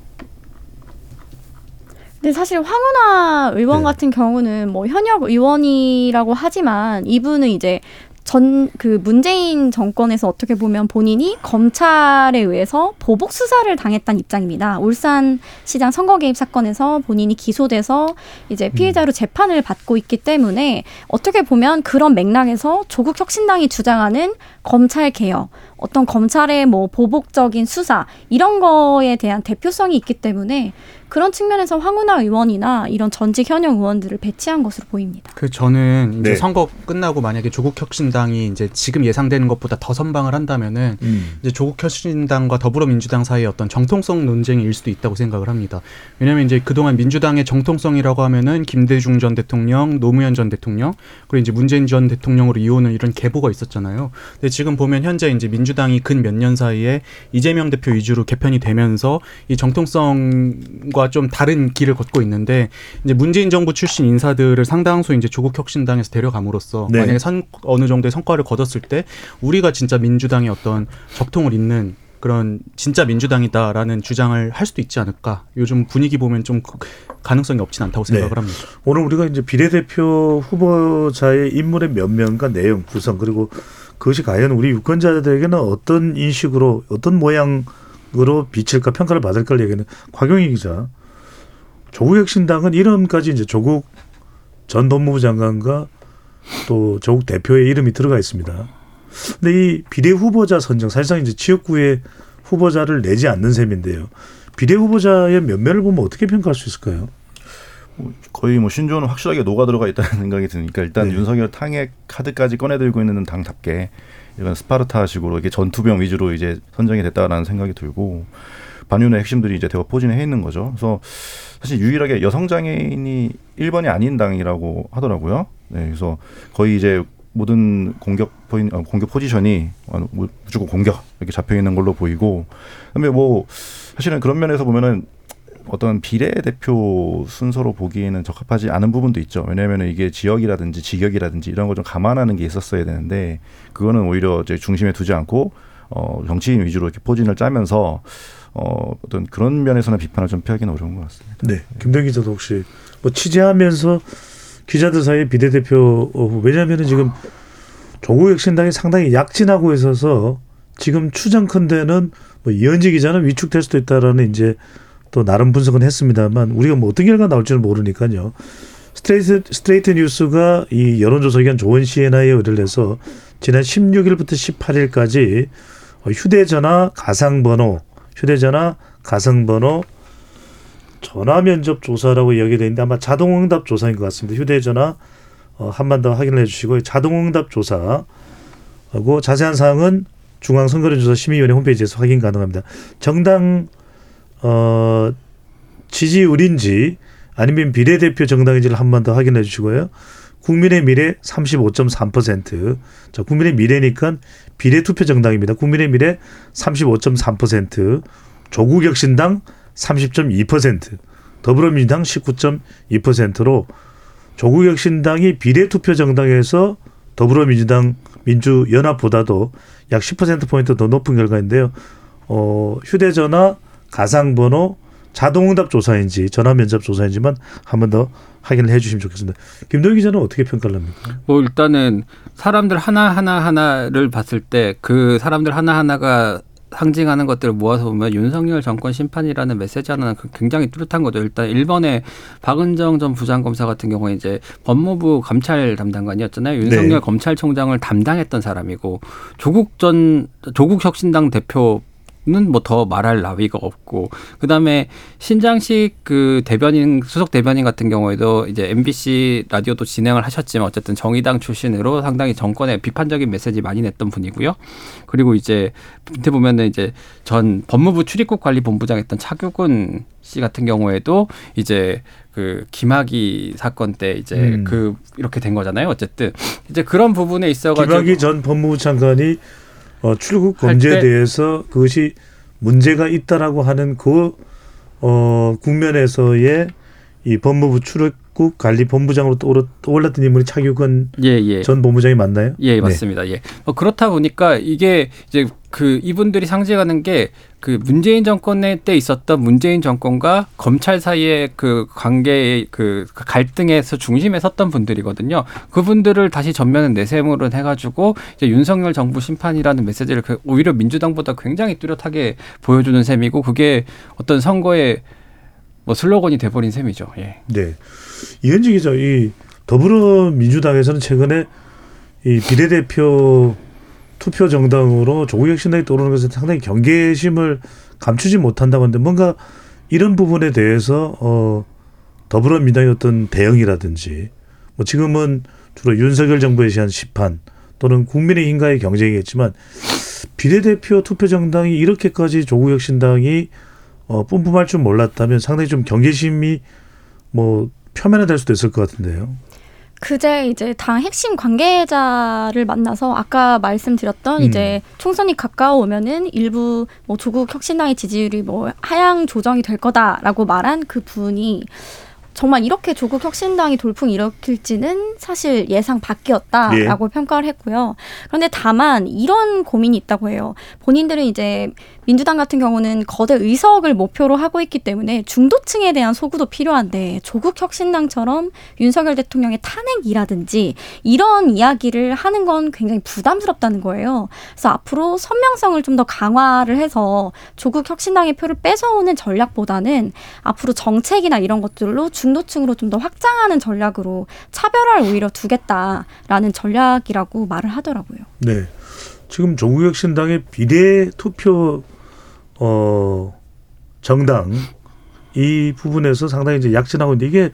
근데 사실 황운하 의원 같은 경우는 뭐 현역 의원이라고 하지만 이분은 이제 그 문재인 정권에서 어떻게 보면 본인이 검찰에 의해서 보복 수사를 당했다는 입장입니다. 울산시장 선거 개입 사건에서 본인이 기소돼서 이제 피해자로 재판을 받고 있기 때문에 어떻게 보면 그런 맥락에서 조국 혁신당이 주장하는 검찰 개혁, 어떤 검찰의 뭐 보복적인 수사 이런 거에 대한 대표성이 있기 때문에 그런 측면에서 황운하 의원이나 이런 전직 현역 의원들을 배치한 것으로 보입니다. 저는 이제 선거 끝나고 만약에 조국혁신당이 이제 지금 예상되는 것보다 더 선방을 한다면은 이제 조국혁신당과 더불어민주당 사이의 어떤 정통성 논쟁일 수도 있다고 생각을 합니다. 왜냐하면 이제 그동안 민주당의 정통성이라고 하면은 김대중 전 대통령, 노무현 전 대통령, 그리고 이제 문재인 전 대통령으로 이어오는 이런 계보가 있었잖아요. 근데 지금 보면 현재 이제 민주당이 근 몇 년 사이에 이재명 대표 위주로 개편이 되면서 이 정통성과 좀 다른 길을 걷고 있는데 이제 문재인 정부 출신 인사들을 상당수 이제 조국혁신당에서 데려감으로써 만약에 어느 정도의 성과를 거뒀을 때 우리가 진짜 민주당의 어떤 적통을 잇는 그런 진짜 민주당이다라는 주장을 할 수도 있지 않을까. 요즘 분위기 보면 좀 가능성이 없진 않다고 생각을 합니다. 오늘 우리가 이제 비례대표 후보자의 인물의 면면과 내용, 구성 그리고 그것이 과연 우리 유권자들에게는 어떤 인식으로 어떤 모양으로 비칠까 평가를 받을까를 얘기하는 곽용희 기자. 조국혁신당은 이름까지 이제 조국 전 법무부 장관과 또 조국 대표의 이름이 들어가 있습니다. 근데 이 비례 후보자 선정 사실상 이제 지역구에 후보자를 내지 않는 셈인데요. 비례 후보자의 면면을 보면 어떻게 평가할 수 있을까요? 거의 뭐 신조는 확실하게 녹아 들어가 있다는 생각이 드니까 일단 윤석열 탄핵 카드까지 꺼내들고 있는 당답게 이런 스파르타식으로 이게 전투병 위주로 이제 선정이 됐다라는 생각이 들고 반윤의 핵심들이 이제 대거 포진해 있는 거죠. 그래서 사실 유일하게 여성 장애인이 1번이 아닌 당이라고 하더라고요. 네, 그래서 거의 이제 모든 공격 포지션이 무조건 공격 이렇게 잡혀 있는 걸로 보이고, 그다음에 뭐 사실은 그런 면에서 보면은 어떤 비례대표 순서로 보기에는 적합하지 않은 부분도 있죠. 왜냐하면 이게 지역이라든지 직역이라든지 이런 걸 좀 감안하는 게 있었어야 되는데 그거는 오히려 이제 중심에 두지 않고 정치인 위주로 이렇게 포진을 짜면서 어떤 그런 면에서는 비판을 좀 피하기는 어려운 것 같습니다. 네, 김동 기자도 혹시 뭐 취재하면서 기자들 사이에 비례대표 왜냐하면 지금 조국혁신당이 상당히 약진하고 있어서 지금 추정컨대는 뭐 이현지 기자는 위축될 수도 있다라는 이제 또 나름 분석은 했습니다만 우리가 뭐 어떤 결과 나올지는 모르니까요. 스트레이트 뉴스가 이 여론조사 기관 조원 CNI에 의뢰를 해서 지난 16일부터 18일까지 휴대전화 가상번호 전화 면접 조사라고 이야기되어 있는데 아마 자동응답 조사인 것 같습니다. 휴대전화 한 번 더 확인을 해주시고 자동응답 조사하고 자세한 사항은 중앙선거론조사심의위원회 홈페이지에서 확인 가능합니다. 정당 지지율인지 아니면 비례대표 정당인지를 한 번 더 확인해 주시고요. 국민의 미래 35.3%. 자, 국민의 미래니까 비례투표 정당입니다. 국민의 미래 35.3%. 조국혁신당 30.2%. 더불어민주당 19.2%로 조국혁신당이 비례투표 정당에서 더불어민주당 민주연합보다도 약 10%포인트 더 높은 결과인데요. 휴대전화 가상번호 자동응답 조사인지 전화면접 조사인지만 한 번 더 확인을 해 주시면 좋겠습니다. 김동희 기자는 어떻게 평가를 합니까? 뭐 일단은 사람들 하나를 봤을 때 그 사람들 하나하나가 상징하는 것들을 모아서 보면 윤석열 정권 심판이라는 메시지 하나는 굉장히 뚜렷한 거죠. 일단 1번에 박은정 전 부장검사 같은 경우에 이제 법무부 감찰 담당관이었잖아요. 윤석열 검찰총장을 담당했던 사람이고 조국혁신당 대표 는 뭐 더 말할 나위가 없고 그다음에 신장식 그 대변인 수석 대변인 같은 경우에도 이제 MBC 라디오도 진행을 하셨지만 어쨌든 정의당 출신으로 상당히 정권에 비판적인 메시지 많이 냈던 분이고요. 그리고 이제 밑에 보면은 이제 전 법무부 출입국 관리본부장했던 차규근 씨 같은 경우에도 이제 그 김학의 사건 때 이제 그 이렇게 된 거잖아요. 어쨌든 이제 그런 부분에 있어가지고 김학의 전 법무부 장관이 출국 금지에 대해서 그것이 문제가 있다라고 하는 그 국면에서의 이 법무부 출입국 관리 본부장으로 떠올랐던 인물이 차규근 전 본부장이 맞나요? 예, 맞습니다. 네. 예. 그렇다 보니까 이게 이제 그 이분들이 상징하는 게 그 문재인 정권에 때 있었던 문재인 정권과 검찰 사이의 그 관계의 그 갈등에서 중심에 섰던 분들이거든요. 그분들을 다시 전면에 내세우를 해가지고 이제 윤석열 정부 심판이라는 메시지를 오히려 민주당보다 굉장히 뚜렷하게 보여주는 셈이고 그게 어떤 선거의 뭐 슬로건이 돼버린 셈이죠. 예. 네. 이현지 기자, 이 더불어민주당에서는 최근에 이 비례대표 투표 정당으로 조국혁신당이 떠오르는 것은 상당히 경계심을 감추지 못한다고 하는데 뭔가 이런 부분에 대해서 더불어민주당의 어떤 대응이라든지 뭐 지금은 주로 윤석열 정부에 대한 시판 또는 국민의힘과의 경쟁이겠지만 비례대표 투표 정당이 이렇게까지 조국혁신당이 뿜뿜할 줄 몰랐다면 상당히 좀 경계심이 뭐 표면화될 수도 있을 것 같은데요. 그제 이제 당 핵심 관계자를 만나서 아까 말씀드렸던 이제 총선이 가까워오면은 일부 뭐 조국 혁신당의 지지율이 뭐 하향 조정이 될 거다라고 말한 그 분이 정말 이렇게 조국 혁신당이 돌풍 일으킬지는 사실 예상 밖이었다라고 평가를 했고요. 그런데 다만 이런 고민이 있다고 해요. 본인들은 이제 민주당 같은 경우는 거대 의석을 목표로 하고 있기 때문에 중도층에 대한 소구도 필요한데 조국 혁신당처럼 윤석열 대통령의 탄핵이라든지 이런 이야기를 하는 건 굉장히 부담스럽다는 거예요. 그래서 앞으로 선명성을 좀 더 강화를 해서 조국 혁신당의 표를 뺏어오는 전략보다는 앞으로 정책이나 이런 것들로 중도층으로 좀 더 확장하는 전략으로 차별화를 오히려 두겠다라는 전략이라고 말을 하더라고요. 네. 지금 조국혁신당의 비례 투표 정당 이 부분에서 상당히 이제 약진하고 있는데 이게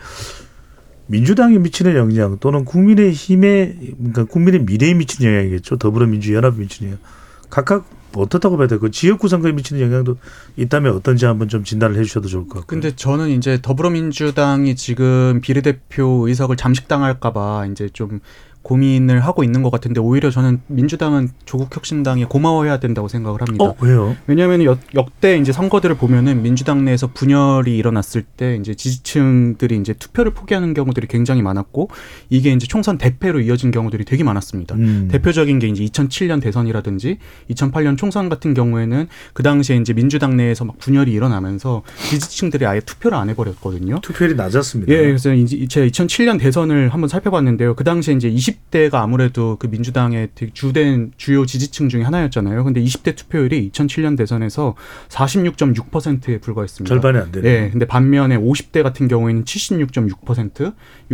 민주당이 미치는 영향 또는 국민의힘의 그러니까 국민의 미래에 미치는 영향이겠죠. 더불어민주연합에 미치는 영향. 각각 어떻다고 봐야 될까요? 지역구 선거에 미치는 영향도 있다면 어떤지 한번 좀 진단을 해 주셔도 좋을 것 같고요. 근데 저는 이제 더불어민주당이 지금 비례대표 의석을 잠식당할까 봐 이제 좀 고민을 하고 있는 것 같은데 오히려 저는 민주당은 조국혁신당에 고마워해야 된다고 생각을 합니다. 왜요? 왜냐하면 역대 이제 선거들을 보면은 민주당 내에서 분열이 일어났을 때 이제 지지층들이 이제 투표를 포기하는 경우들이 굉장히 많았고 이게 이제 총선 대패로 이어진 경우들이 되게 많았습니다. 대표적인 게 이제 2007년 대선이라든지 2008년 총선 같은 경우에는 그 당시에 이제 민주당 내에서 막 분열이 일어나면서 지지층들이 아예 투표를 안 해버렸거든요. 투표율이 낮았습니다. 예, 그래서 이제 제가 2007년 대선을 한번 살펴봤는데요. 그 당시에 이제 20대가 아무래도 그 민주당의 되게 주요 지지층 중에 하나였잖아요. 근데 20대 투표율이 2007년 대선에서 46.6%에 불과했습니다. 절반이 안 되네요. 예, 근데 반면에 50대 같은 경우에는 76.6%,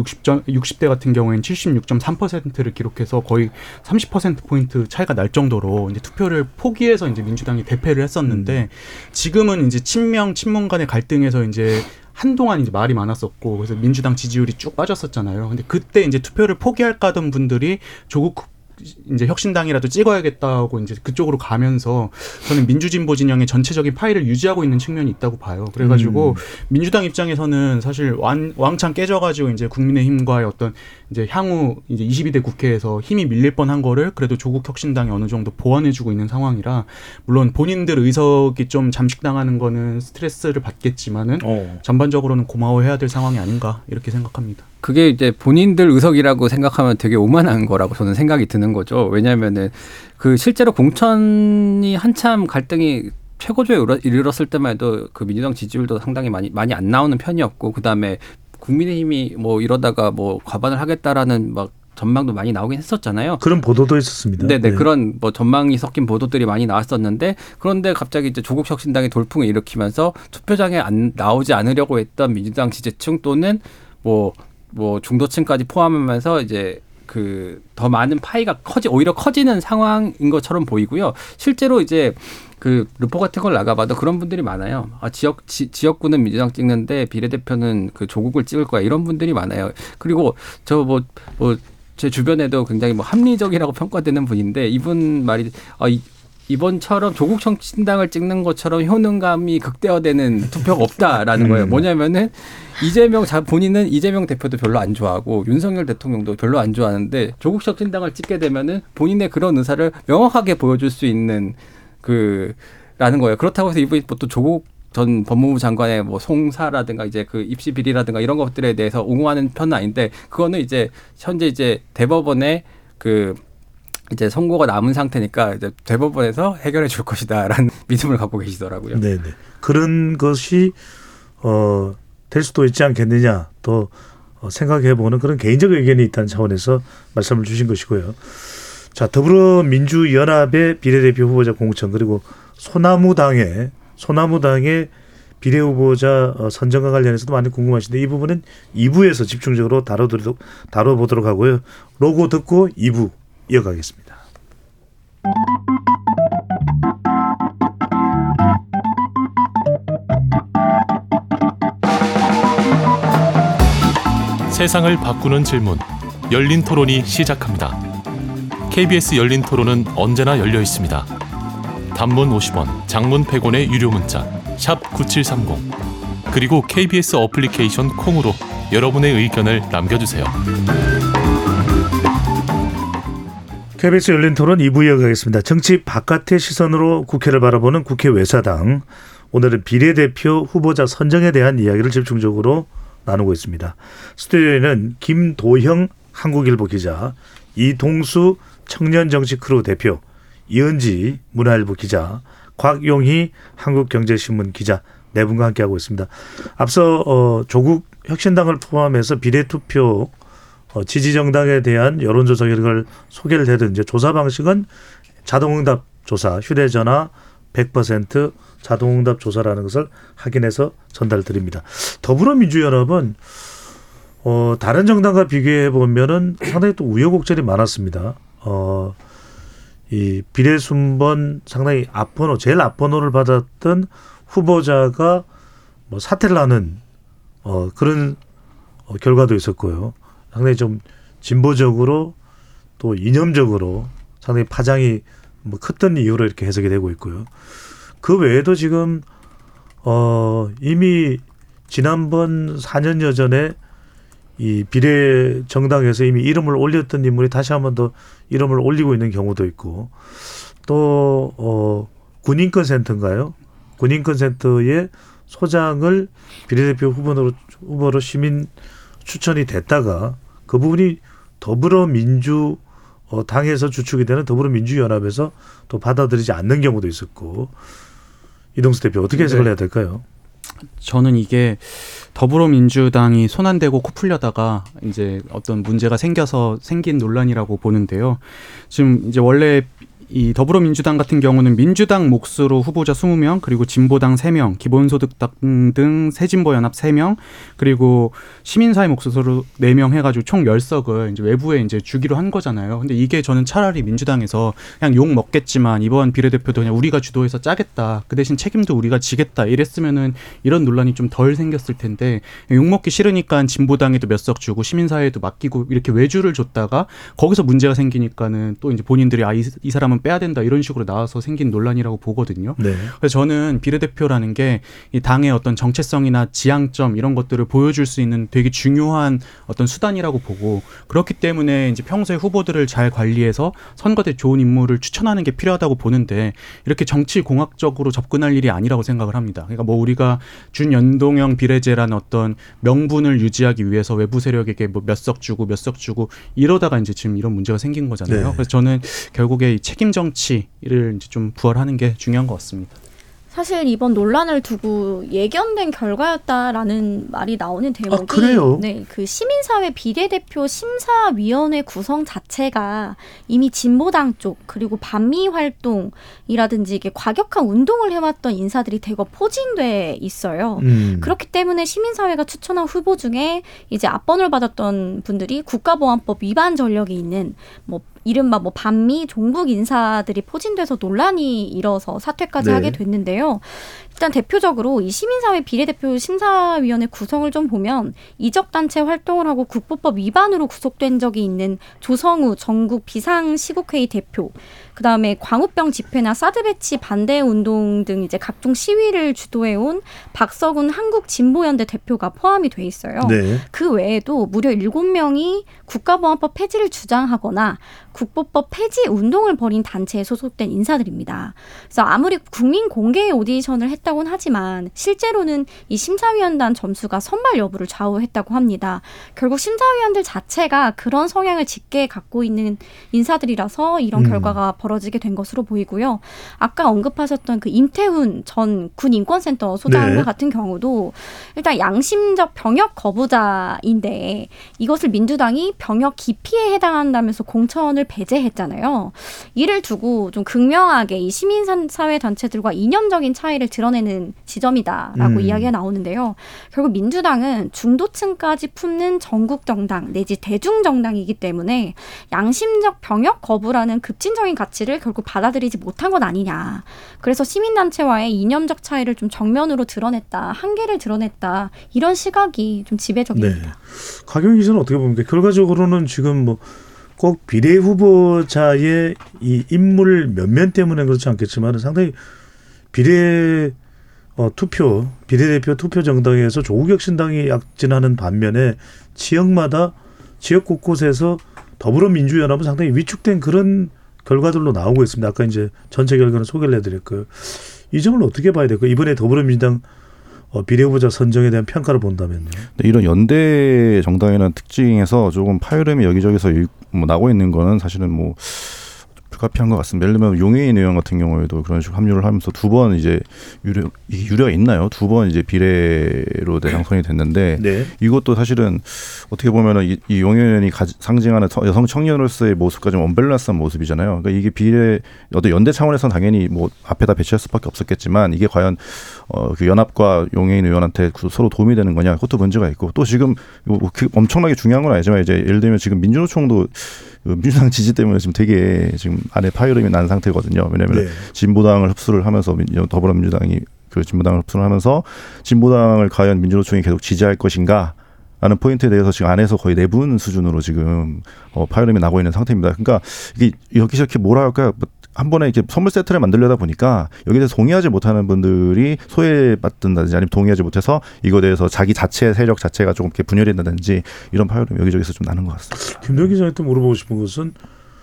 60대 같은 경우에는 76.3%를 기록해서 거의 30%포인트 차이가 날 정도로 이제 투표를 포기해서 이제 민주당이 대패를 했었는데 지금은 이제 친명 간의 갈등에서 이제 한동안 이제 말이 많았었고 그래서 민주당 지지율이 쭉 빠졌었잖아요. 근데 그때 이제 투표를 포기할까 하던 분들이 조국 이제 혁신당이라도 찍어야겠다고 이제 그쪽으로 가면서 저는 민주진보 진영의 전체적인 파이를 유지하고 있는 측면이 있다고 봐요. 그래가지고 민주당 입장에서는 사실 왕창 깨져가지고 이제 국민의힘과의 어떤 이제 향후 이제 22대 국회에서 힘이 밀릴 뻔한 거를 그래도 조국 혁신당이 어느 정도 보완해주고 있는 상황이라 물론 본인들 의석이 좀 잠식당하는 거는 스트레스를 받겠지만은 전반적으로는 고마워해야 될 상황이 아닌가 이렇게 생각합니다. 그게 이제 본인들 의석이라고 생각하면 되게 오만한 거라고 저는 생각이 드는 거죠. 왜냐하면은 그 실제로 공천이 한참 갈등이 최고조에 이르렀을 때만 해도 그 민주당 지지율도 상당히 많이 안 나오는 편이었고 그 다음에 국민의힘이 뭐 이러다가 뭐 과반을 하겠다라는 막 전망도 많이 나오긴 했었잖아요. 그런 보도도 있었습니다. 네네. 그런 뭐 전망이 섞인 보도들이 많이 나왔었는데 그런데 갑자기 이제 조국 혁신당이 돌풍을 일으키면서 투표장에 나오지 않으려고 했던 민주당 지지층 또는 뭐 중도층까지 포함하면서 이제 그 더 많은 파이가 오히려 커지는 상황인 것처럼 보이고요. 실제로 이제 그 르포 같은 걸 나가봐도 그런 분들이 많아요. 지역구는 민주당 찍는데 비례대표는 그 조국을 찍을 거야 이런 분들이 많아요. 그리고 저 제 주변에도 굉장히 뭐 합리적이라고 평가되는 분인데 이분 말이 이번처럼 조국 혁신당을 찍는 것처럼 효능감이 극대화되는 투표가 없다라는 거예요. 뭐냐면은 본인은 이재명 대표도 별로 안 좋아하고 윤석열 대통령도 별로 안 좋아하는데 조국 혁신당을 찍게 되면은 본인의 그런 의사를 명확하게 보여줄 수 있는 라는 거예요. 그렇다고 해서 이분이 또 조국 전 법무부 장관의 뭐 송사라든가 이제 그 입시 비리라든가 이런 것들에 대해서 옹호하는 편은 아닌데 그거는 이제 현재 이제 대법원의 이제 선고가 남은 상태니까 이제 대법원에서 해결해 줄 것이다라는 믿음을 갖고 계시더라고요. 네네. 그런 것이 될 수도 있지 않겠느냐 또 생각해보는 그런 개인적 의견이 있다는 차원에서 말씀을 주신 것이고요. 자, 더불어민주연합의 비례대표 후보자 공천 그리고 소나무당의 비례후보자 선정과 관련해서도 많이 궁금하신데 이 부분은 2부에서 집중적으로 다뤄보도록 하고요. 로고 듣고 2부 이어가겠습니다. 세상을 바꾸는 질문 열린 토론이 시작합니다. KBS 열린 토론은 언제나 열려 있습니다. 단문 50원, 장문 100원의 유료 문자 샵 9730 그리고 KBS 어플리케이션 콩으로 여러분의 의견을 남겨주세요. KBS 열린 토론 2부 이어가겠습니다. 정치 바깥의 시선으로 국회를 바라보는 국회 외사당. 오늘은 비례대표 후보자 선정에 대한 이야기를 집중적으로 나누고 있습니다. 스튜디오에는 김도형 한국일보 기자, 이동수 청년정치크루 대표, 이은지 문화일보 기자, 곽용희 한국경제신문 기자 네 분과 함께하고 있습니다. 앞서 조국 혁신당을 포함해서 비례투표 지지정당에 대한 여론조사 결과를 소개를 해둔 이제 조사 방식은 자동응답 조사, 휴대전화 100% 자동응답 조사라는 것을 확인해서 전달드립니다. 더불어민주연합은 다른 정당과 비교해 보면은 상당히 또 우여곡절이 많았습니다. 이 비례순번 상당히 제일 앞번호를 받았던 후보자가 뭐 사퇴를 하는 그런 결과도 있었고요. 상당히 좀 진보적으로 또 이념적으로 상당히 파장이 뭐 컸던 이유로 이렇게 해석이 되고 있고요. 그 외에도 지금 이미 지난번 4년여 전에 이 비례 정당에서 이미 이름을 올렸던 인물이 다시 한 번 더 이름을 올리고 있는 경우도 있고 또 군인권센터인가요? 군인권센터의 소장을 비례대표 후보로 시민 추천이 됐다가 그 부분이 더불어민주당에서 주축이 되는 더불어민주연합에서 또 받아들이지 않는 경우도 있었고 이동수 대표 어떻게 해석을 해야 될까요? 저는 이게 더불어민주당이 손 안 대고 코 풀려다가 이제 어떤 문제가 생겨서 생긴 논란이라고 보는데요. 지금 이제 원래 이 더불어민주당 같은 경우는 민주당 몫으로 후보자 20명, 그리고 진보당 3명, 기본소득당 등 새진보연합 3명, 그리고 시민사회 몫으로 4명 해가지고 총 10석을 이제 외부에 이제 주기로 한 거잖아요. 근데 이게 저는 차라리 민주당에서 그냥 욕 먹겠지만 이번 비례대표도 그냥 우리가 주도해서 짜겠다. 그 대신 책임도 우리가 지겠다. 이랬으면은 이런 논란이 좀 덜 생겼을 텐데 욕 먹기 싫으니까 진보당에도 몇 석 주고 시민사회에도 맡기고 이렇게 외주를 줬다가 거기서 문제가 생기니까는 또 이제 본인들이 이 사람은 빼야 된다 이런 식으로 나와서 생긴 논란이라고 보거든요. 네. 그래서 저는 비례대표라는 게 이 당의 어떤 정체성이나 지향점 이런 것들을 보여줄 수 있는 되게 중요한 어떤 수단이라고 보고 그렇기 때문에 이제 평소에 후보들을 잘 관리해서 선거 때 좋은 인물을 추천하는 게 필요하다고 보는데 이렇게 정치공학적으로 접근할 일이 아니라고 생각을 합니다. 그러니까 뭐 우리가 준연동형 비례제라는 어떤 명분을 유지하기 위해서 외부 세력에게 뭐 몇 석 주고 이러다가 이제 지금 이런 문제가 생긴 거잖아요. 네. 그래서 저는 결국에 이 책임 정치를 이제 좀 부활하는 게 중요한 것 같습니다. 사실 이번 논란을 두고 예견된 결과였다라는 말이 나오는 대목이 그래요? 네, 그 시민사회 비례대표 심사위원회 구성 자체가 이미 진보당 쪽 그리고 반미 활동이라든지 이게 과격한 운동을 해왔던 인사들이 대거 포진돼 있어요. 그렇기 때문에 시민사회가 추천한 후보 중에 이제 압번을 받았던 분들이 국가보안법 위반 전력이 있는 뭐 이른바 뭐 반미 종북 인사들이 포진돼서 논란이 일어서 사퇴까지 네. 하게 됐는데요. 일단 대표적으로 이 시민사회 비례대표 심사위원회 구성을 좀 보면 이적단체 활동을 하고 국보법 위반으로 구속된 적이 있는 조성우 전국 비상시국회의 대표, 그다음에 광우병 집회나 사드 배치 반대 운동 등 이제 각종 시위를 주도해온 박서군 한국진보연대 대표가 포함이 돼 있어요. 네. 그 외에도 무려 7명이 국가보안법 폐지를 주장하거나 국보법 폐지 운동을 벌인 단체에 소속된 인사들입니다. 그래서 아무리 국민 공개 오디션을 했다고는 하지만 실제로는 이 심사위원단 점수가 선발 여부를 좌우했다고 합니다. 결국 심사위원들 자체가 그런 성향을 짙게 갖고 있는 인사들이라서 이런 결과가 벌어지게 된 것으로 보이고요. 아까 언급하셨던 그 임태훈 전 군인권센터 소장과 네. 같은 경우도 일단 양심적 병역 거부자인데 이것을 민주당이 병역 기피에 해당한다면서 공천을 배제했잖아요. 이를 두고 좀 극명하게 이 시민사회 단체들과 이념적인 차이를 드러내는 지점이다라고 이야기가 나오는데요. 결국 민주당은 중도층까지 품는 전국 정당 내지 대중 정당이기 때문에 양심적 병역 거부라는 급진적인 가치를 결국 받아들이지 못한 것 아니냐. 그래서 시민단체와의 이념적 차이를 좀 정면으로 드러냈다. 한계를 드러냈다. 이런 시각이 좀 지배적입니다. 네. 곽영 기자는 어떻게 봅니까? 결과적으로는 지금 뭐 꼭 비례 후보자의 이 인물 면면 때문에 그렇지 않겠지만 상당히 비례대표 투표 정당에서 조국혁신당이 약진하는 반면에 지역마다 지역 곳곳에서 더불어민주연합은 상당히 위축된 그런 결과들로 나오고 있습니다. 아까 이제 전체 결과는 소개를 해드렸고요. 이 점을 어떻게 봐야 될까요? 이번에 더불어민주당 비례후보자 선정에 대한 평가를 본다면요. 네, 이런 연대 정당이라는 특징에서 조금 파열음이 여기저기서 나고 있는 거는 사실은 뭐 불가피한 것 같습니다. 예를 들면 용해인 의원 같은 경우에도 그런 식으로 합류를 하면서 두 번 이제 유례가 있나요? 두 번 이제 비례로 당선이 됐는데 네. 이것도 사실은 어떻게 보면은 이 용해인 의원이 상징하는 여성 청년으로서의 모습과 좀 언밸런스한 모습이잖아요. 그러니까 이게 어떤 연대 차원에서는 당연히 뭐 앞에다 배치할 수밖에 없었겠지만 이게 과연 그 연합과 용해인 의원한테 서로 도움이 되는 거냐? 그것도 문제가 있고 또 지금 엄청나게 중요한 건 아니지만 이제 예를 들면 지금 민주노총도 민주당 지지 때문에 지금 되게 지금 안에 파열음이 난 상태거든요. 왜냐하면 진보당을 흡수를 하면서 더불어민주당이 그 진보당을 흡수를 하면서 진보당을 과연 민주노총이 계속 지지할 것인가? 라는 포인트에 대해서 지금 안에서 거의 내분 수준으로 지금 파열음이 나고 있는 상태입니다. 그러니까 이게 여기저기 뭐라 할까요? 한 번에 이렇게 선물 세트를 만들려다 보니까 여기에 대해서 동의하지 못하는 분들이 소외받든다든지 아니면 동의하지 못해서 이거에 대해서 자기 자체 세력 자체가 조금 이렇게 분열된다든지 이런 파열음이 여기저기서 좀 나는 것 같습니다. 김동 기자한테 물어보고 싶은 것은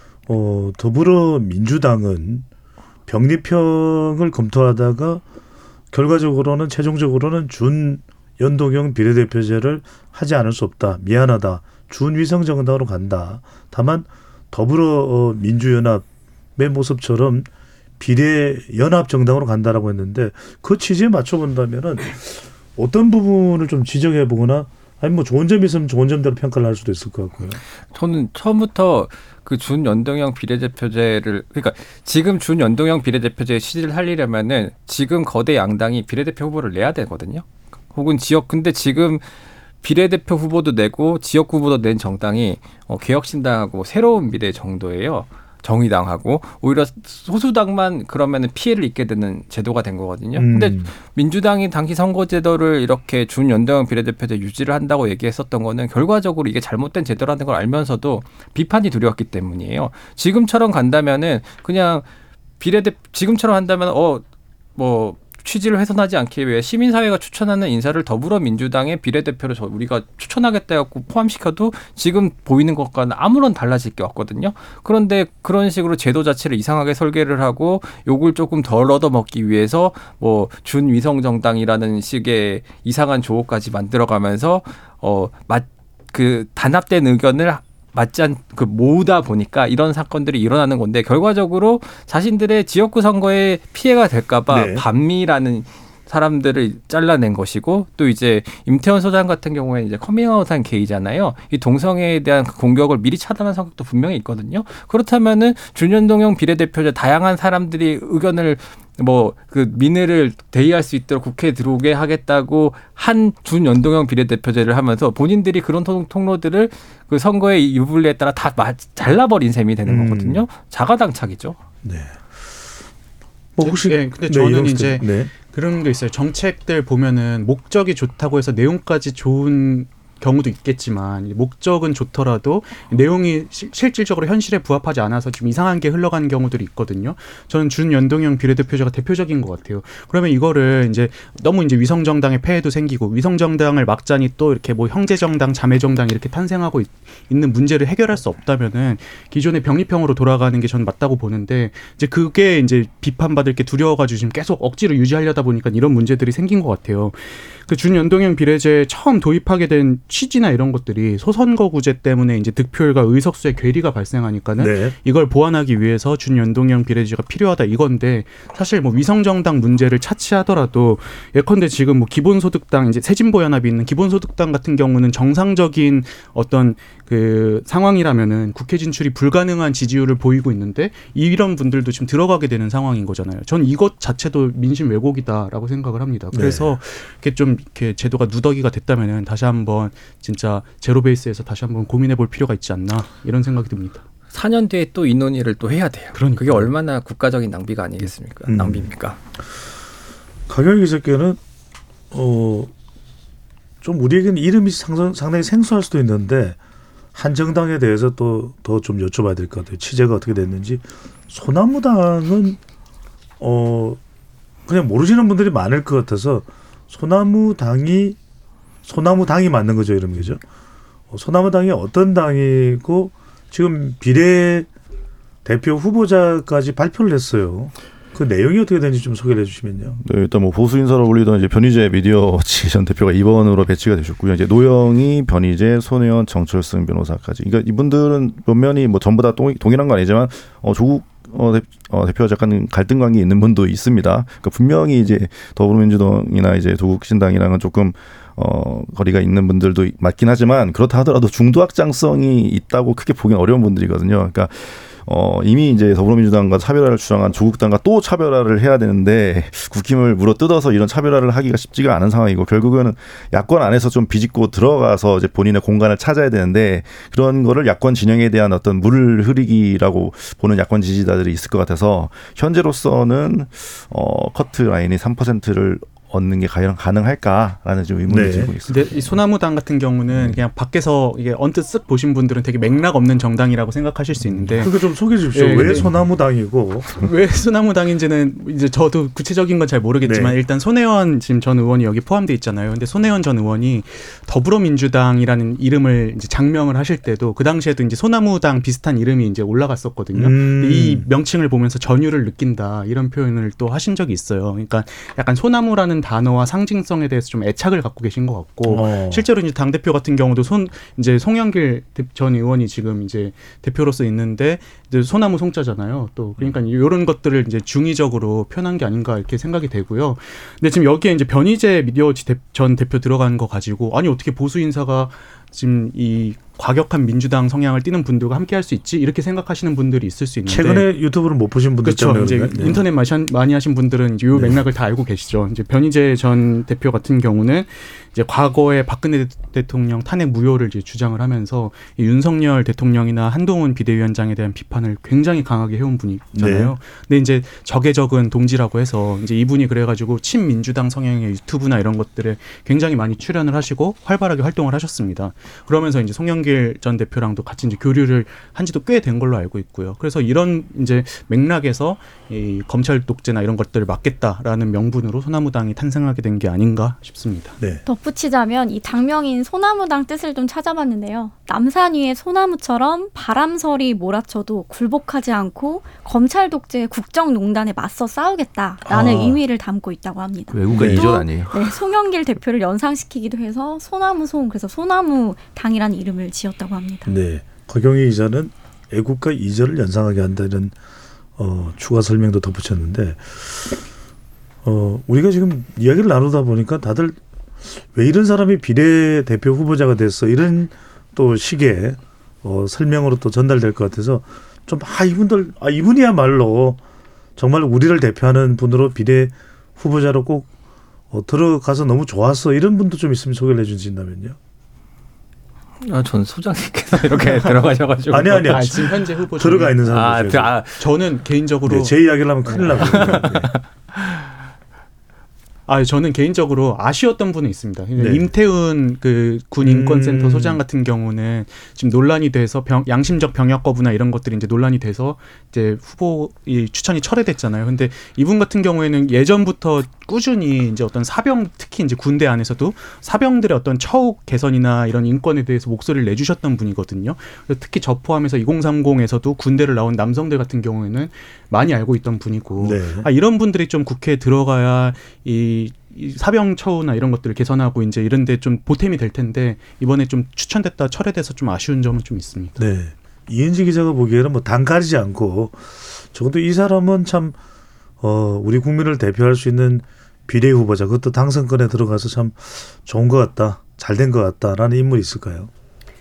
더불어민주당은 병립형을 검토하다가 결과적으로는 최종적으로는 준연동형 비례대표제를 하지 않을 수 없다. 미안하다. 준위성정당으로 간다. 다만 더불어민주연합의 모습처럼 비례연합정당으로 간다라고 했는데 그 취지에 맞춰본다면은 어떤 부분을 좀 지적해보거나 아니 뭐 좋은 점이 있으면 좋은 점대로 평가를 할 수도 있을 것 같고요. 저는 처음부터 그 준연동형 비례대표제를 그러니까 지금 준연동형 비례대표제 시기를 하려면은 지금 거대 양당이 비례대표 후보를 내야 되거든요. 혹은 근데 지금 비례대표 후보도 내고 지역 후보도 낸 정당이 개혁신당하고 새로운 미래 정도예요. 정의당하고 오히려 소수당만 그러면은 피해를 입게 되는 제도가 된 거거든요. 근데 민주당이 당시 선거제도를 이렇게 준연동형 비례대표제 유지를 한다고 얘기했었던 거는 결과적으로 이게 잘못된 제도라는 걸 알면서도 비판이 두려웠기 때문이에요. 지금처럼 간다면은 그냥 지금처럼 한다면 뭐 취지를 훼손하지 않기 위해 시민사회가 추천하는 인사를 더불어민주당의 비례대표로 우리가 추천하겠다 해갖고 포함시켜도 지금 보이는 것과는 아무런 달라질 게 없거든요. 그런데 그런 식으로 제도 자체를 이상하게 설계를 하고 욕을 조금 덜 얻어먹기 위해서 뭐 준위성정당이라는 식의 이상한 조어까지 만들어가면서 그 단합된 의견을 모으다 보니까 이런 사건들이 일어나는 건데 결과적으로 자신들의 지역구 선거에 피해가 될까봐 반미라는 사람들을 잘라낸 것이고 또 이제 임태원 소장 같은 경우에 이제 커밍아웃한 게이잖아요. 이 동성애에 대한 그 공격을 미리 차단한 성격도 분명히 있거든요. 그렇다면은 준연동형 비례대표자 다양한 사람들이 의견을 그 민의를 대의할 수 있도록 국회에 들어오게 하겠다고 한 준연동형 비례대표제를 하면서 본인들이 그런 통로들을 그 선거의 유불리에 따라 다 잘라버린 셈이 되는 거거든요. 자가당착이죠. 네. 혹시 근데 저는 이제 그런 게 있어요. 정책들 보면은 목적이 좋다고 해서 내용까지 좋은 경우도 있겠지만 목적은 좋더라도 내용이 실질적으로 현실에 부합하지 않아서 좀 이상한 게 흘러가는 경우들이 있거든요. 저는 준연동형 비례대표제가 대표적인 것 같아요. 그러면 이거를 이제 너무 이제 위성정당의 폐해도 생기고 위성정당을 막자니 또 이렇게 형제정당, 자매정당 이렇게 탄생하고 있는 문제를 해결할 수 없다면은 기존의 병립형으로 돌아가는 게 저는 맞다고 보는데 이제 그게 이제 비판받을 게 두려워가지고 지금 계속 억지로 유지하려다 보니까 이런 문제들이 생긴 것 같아요. 그 준연동형 비례제 처음 도입하게 된 취지나 이런 것들이 소선거구제 때문에 이제 득표율과 의석수의 괴리가 발생하니까는 이걸 보완하기 위해서 준연동형 비례제가 필요하다 이건데 사실 위성정당 문제를 차치하더라도 예컨대 지금 기본소득당 이제 새진보연합이 있는 기본소득당 같은 경우는 정상적인 어떤 그 상황이라면은 국회 진출이 불가능한 지지율을 보이고 있는데 이런 분들도 지금 들어가게 되는 상황인 거잖아요. 전 이것 자체도 민심 왜곡이다라고 생각을 합니다. 그래서 이렇게 좀 이렇게 제도가 누더기가 됐다면은 다시 한번 진짜 제로 베이스에서 다시 한번 고민해 볼 필요가 있지 않나 이런 생각이 듭니다. 4년 뒤에 또 이 논의를 또 해야 돼요. 그러니까. 그게 얼마나 국가적인 낭비가 아니겠습니까? 낭비입니까? 강영희 기자께는 좀 우리에게는 이름이 상당히 생소할 수도 있는데 한 정당에 대해서 또 더 좀 여쭤봐야 될 것 같아요. 취재가 어떻게 됐는지. 소나무당은 그냥 모르시는 분들이 많을 것 같아서 소나무당이 맞는 거죠, 이런 거죠. 소나무당이 어떤 당이고 지금 비례 대표 후보자까지 발표를 했어요. 그 내용이 어떻게 되는지 좀 소개를 해주시면요. 네, 일단 보수 인사로 불리던 이제 변희재 미디어워치 전 대표가 2번으로 배치가 되셨고요. 이제 노영희, 변희재, 손혜원, 정철승 변호사까지. 그러니까 이분들은 면면이 전부 다 동일한 건 아니지만 조국 대표와 약간 갈등 관계 있는 분도 있습니다. 그러니까 분명히 이제 더불어민주당이나 이제 조국신당이랑은 조금 거리가 있는 분들도 맞긴 하지만 그렇다 하더라도 중도 확장성이 있다고 크게 보기는 어려운 분들이거든요. 그러니까 이미 이제 더불어민주당과 차별화를 주장한 조국당과 또 차별화를 해야 되는데 국힘을 물어뜯어서 이런 차별화를 하기가 쉽지가 않은 상황이고 결국에는 야권 안에서 좀 비집고 들어가서 이제 본인의 공간을 찾아야 되는데 그런 거를 야권 진영에 대한 어떤 물 흐리기라고 보는 야권 지지자들이 있을 것 같아서 현재로서는 커트 라인이 3%를 얻는 게 과연 가능할까라는 좀 의문이 들고 있습니다. 근데 이 소나무당 같은 경우는 그냥 밖에서 이게 언뜻 쓱 보신 분들은 되게 맥락 없는 정당이라고 생각하실 수 있는데 그거 좀 소개해 주십시오. 왜 소나무당이고 왜 소나무당인지는 이제 저도 구체적인 건 잘 모르겠지만 일단 손혜원 지금 전 의원이 여기 포함되어 있잖아요. 근데 손혜원 전 의원이 더불어민주당이라는 이름을 이제 장명을 하실 때도 그 당시에도 이제 소나무당 비슷한 이름이 이제 올라갔었거든요. 근데 이 명칭을 보면서 전율을 느낀다 이런 표현을 또 하신 적이 있어요. 그러니까 약간 소나무라는 단어와 상징성에 대해서 좀 애착을 갖고 계신 것 같고 실제로 이제 당 대표 같은 경우도 이제 송영길 전 의원이 지금 이제 대표로서 있는데 이제 소나무 송자잖아요. 또 그러니까 이런 것들을 이제 중의적으로 표현한 게 아닌가 이렇게 생각이 되고요. 근데 지금 여기에 이제 변희재 미디어워치 전 대표 들어간 거 가지고 아니 어떻게 보수 인사가 지금 이 과격한 민주당 성향을 띠는 분들과 함께 할 수 있지 이렇게 생각하시는 분들이 있을 수 있는데 최근에 유튜브를 못 보신 분들 그렇죠. 이제 인터넷 많이 하신 분들은 이제 이 맥락을 다 알고 계시죠. 이제 변희재 전 대표 같은 경우는 이제 과거에 박근혜 대통령 탄핵 무효를 이제 주장을 하면서 이 윤석열 대통령이나 한동훈 비대위원장에 대한 비판을 굉장히 강하게 해온 분이잖아요. 근데 이제 적외적은 동지라고 해서 이제 이분이 그래가지고 친민주당 성향의 유튜브나 이런 것들에 굉장히 많이 출연을 하시고 활발하게 활동을 하셨습니다. 그러면서 이제 송영길 전 대표랑도 같이 이제 교류를 한지도 꽤 된 걸로 알고 있고요. 그래서 이런 이제 맥락에서 이 검찰 독재나 이런 것들을 막겠다라는 명분으로 소나무당이 탄생하게 된 게 아닌가 싶습니다. 덧붙이자면 이 당명인 소나무당 뜻을 좀 찾아봤는데요. 남산 위의 소나무처럼 바람설이 몰아쳐도 굴복하지 않고 검찰 독재의 국정농단에 맞서 싸우겠다라는 의미를 담고 있다고 합니다. 외국가 이전 아니에요? 네, 송영길 대표를 연상시키기도 해서 소나무송 그래서 소나무당이라는 이름을 지었다고 합니다. 네, 곽영희 기자는 애국가 이전을 연상하게 한다는 추가 설명도 덧붙였는데 우리가 지금 이야기를 나누다 보니까 다들 왜 이런 사람이 비례대표 후보자가 됐어 이런 또 식의 설명으로 또 전달될 것 같아서 좀 이분이야말로 정말 우리를 대표하는 분으로 비례 후보자로 꼭 들어가서 너무 좋았어 이런 분도 좀 있으면 소개를 해주신다면요. 전 소장님께서 이렇게 들어가셔가지고 아니 지금 현재 후보 들어가 있는 사람. 저는 개인적으로 제 이야기를 하면 큰일 나거든요. 저는 개인적으로 아쉬웠던 분은 있습니다. 네. 임태훈 그 군 인권센터 소장 같은 경우는 지금 논란이 돼서 양심적 병역 거부나 이런 것들이 이제 논란이 돼서 이제 후보 추천이 철회됐잖아요. 근데 이분 같은 경우에는 예전부터 꾸준히 이제 어떤 사병 특히 이제 군대 안에서도 사병들의 어떤 처우 개선이나 이런 인권에 대해서 목소리를 내주셨던 분이거든요. 특히 저 포함해서 2030에서도 군대를 나온 남성들 같은 경우에는 많이 알고 있던 분이고 네. 이런 분들이 좀 국회에 들어가야 이 사병 처우나 이런 것들을 개선하고 이제 이런 데 좀 보탬이 될 텐데 이번에 좀 추천됐다 철회돼서 좀 아쉬운 점은 좀 있습니다. 네. 이은지 기자가 보기에는 뭐 당 가리지 않고 적어도 이 사람은 참 우리 국민을 대표할 수 있는 비례 후보자 그것도 당선권에 들어가서 참 좋은 것 같다. 잘 된 것 같다라는 인물이 있을까요?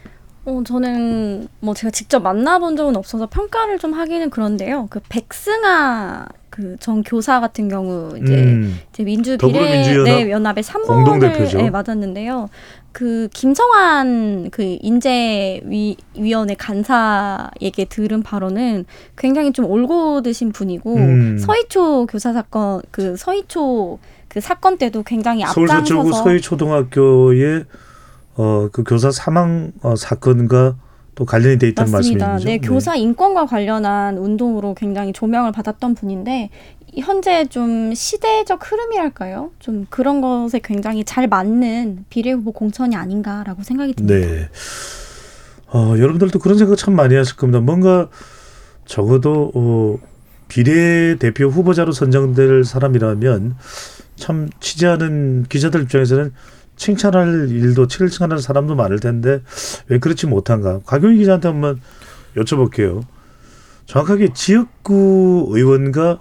저는 뭐 제가 직접 만나본 적은 없어서 평가를 좀 하기는 그런데요. 그 백승아 그 전 교사 같은 경우 이제 민주 비례 연합의 3번을 맡았는데요. 그 김성환 그 인재위원회 간사에게 들은 발언은 굉장히 좀 올곧으신 분이고 서희초 교사 사건 그 서희초 그 사건 때도 굉장히 앞장서서 서울 서초구 서희초등학교의 그 교사 사망 사건과 또 관련이 돼 있다는 맞습니다. 말씀이죠. 네, 교사 인권과 관련한 운동으로 굉장히 조명을 받았던 분인데 현재 좀 시대적 흐름이랄까요? 좀 그런 것에 굉장히 잘 맞는 비례 후보 공천이 아닌가라고 생각이 듭니다. 네. 여러분들도 그런 생각 참 많이 하실 겁니다. 뭔가 적어도 비례대표 후보자로 선정될 사람이라면 참 취재하는 기자들 입장에서는 칭찬할 일도 칭찬할 사람도 많을 텐데 왜 그렇지 못한가. 곽용희 기자한테 한번 여쭤볼게요. 정확하게 지역구 의원과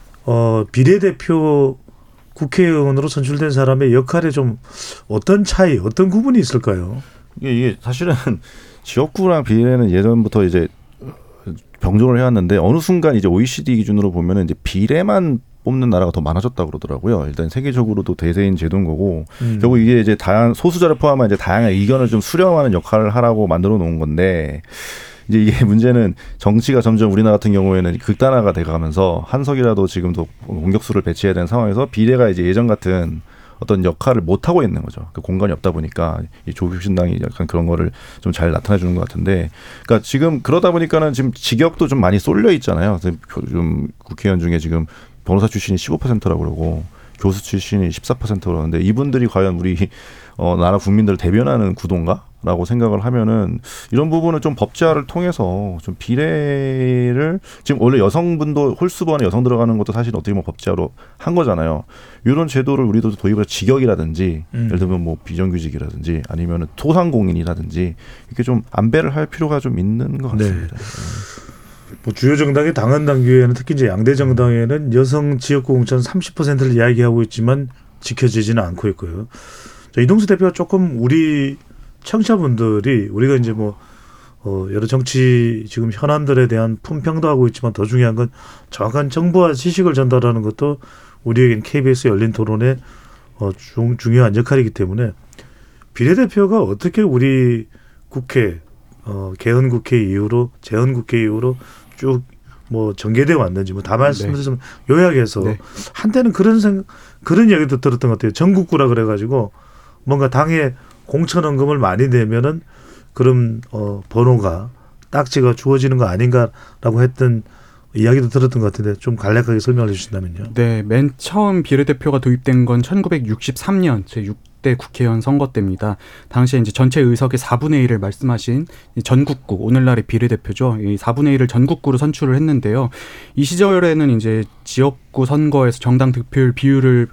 비례대표 국회의원으로 선출된 사람의 역할에 좀 어떤 차이, 어떤 구분이 있을까요? 이게 사실은 지역구랑 비례는 예전부터 이제 병존을 해왔는데 어느 순간 이제 OECD 기준으로 보면은 이제 비례만 뽑는 나라가 더 많아졌다고 그러더라고요. 일단 세계적으로도 대세인 제도인 거고 결국 이게 이제 소수자를 포함한 이제 다양한 의견을 좀 수렴하는 역할을 하라고 만들어 놓은 건데 이제 이게 문제는 정치가 점점 우리나라 같은 경우에는 극단화가 돼가면서 한 석이라도 지금도 공격수를 배치해야 되는 상황에서 비례가 이제 예전 같은 어떤 역할을 못 하고 있는 거죠. 그 공간이 없다 보니까 이 조국혁신당이 약간 그런 거를 좀 잘 나타내 주는 것 같은데, 그러니까 지금 그러다 보니까는 지금 직역도 좀 많이 쏠려 있잖아요. 좀 국회의원 중에 지금 변호사 출신이 15%라고 그러고 교수 출신이 14% 그러는데 이분들이 과연 우리 나라 국민들을 대변하는 구도인가라고 생각을 하면은 이런 부분은 좀 법제화를 통해서 좀 비례를 지금 원래 여성분도 홀수번에 여성 들어가는 것도 사실 어떻게 보면 법제화로 한 거잖아요. 이런 제도를 우리도 도입해서 직역이라든지 예를 들면 뭐 비정규직이라든지 아니면은 소상공인이라든지 이렇게 좀 안배를 할 필요가 좀 있는 것 같습니다. 네. 뭐 주요 정당의 당헌 당규에는 특히 이제 양대 정당에는 여성 지역구 공천 30%를 이야기하고 있지만 지켜지지는 않고 있고요. 이동수 대표가 조금 우리 청취자분들이 우리가 이제 뭐 여러 정치 지금 현안들에 대한 품평도 하고 있지만 더 중요한 건 정확한 정보와 지식을 전달하는 것도 우리에겐 KBS 열린 토론의 중요한 역할이기 때문에 비례대표가 어떻게 우리 국회 개헌 국회 이후로 재헌 국회 이후로 쭉 뭐 전개되어 왔는지 뭐 다 말씀드리면 요약해서 한때는 그런 이야기도 들었던 것 같아요. 전국구라 그래가지고 뭔가 당에 공천원금을 많이 내면은 그럼 번호가 딱지가 주어지는 거 아닌가라고 했던 이야기도 들었던 것 같은데 좀 간략하게 설명해 주신다면요. 네, 맨 처음 비례대표가 도입된 건 1963년 제6대 국회의원 선거 때입니다. 당시에 이제 전체 의석의 4분의 1을 말씀하신 전국구, 오늘날의 비례대표죠. 이 4분의 1을 전국구로 선출을 했는데요. 이 시절에는 이제 지역구 선거에서 정당 득표율 비율을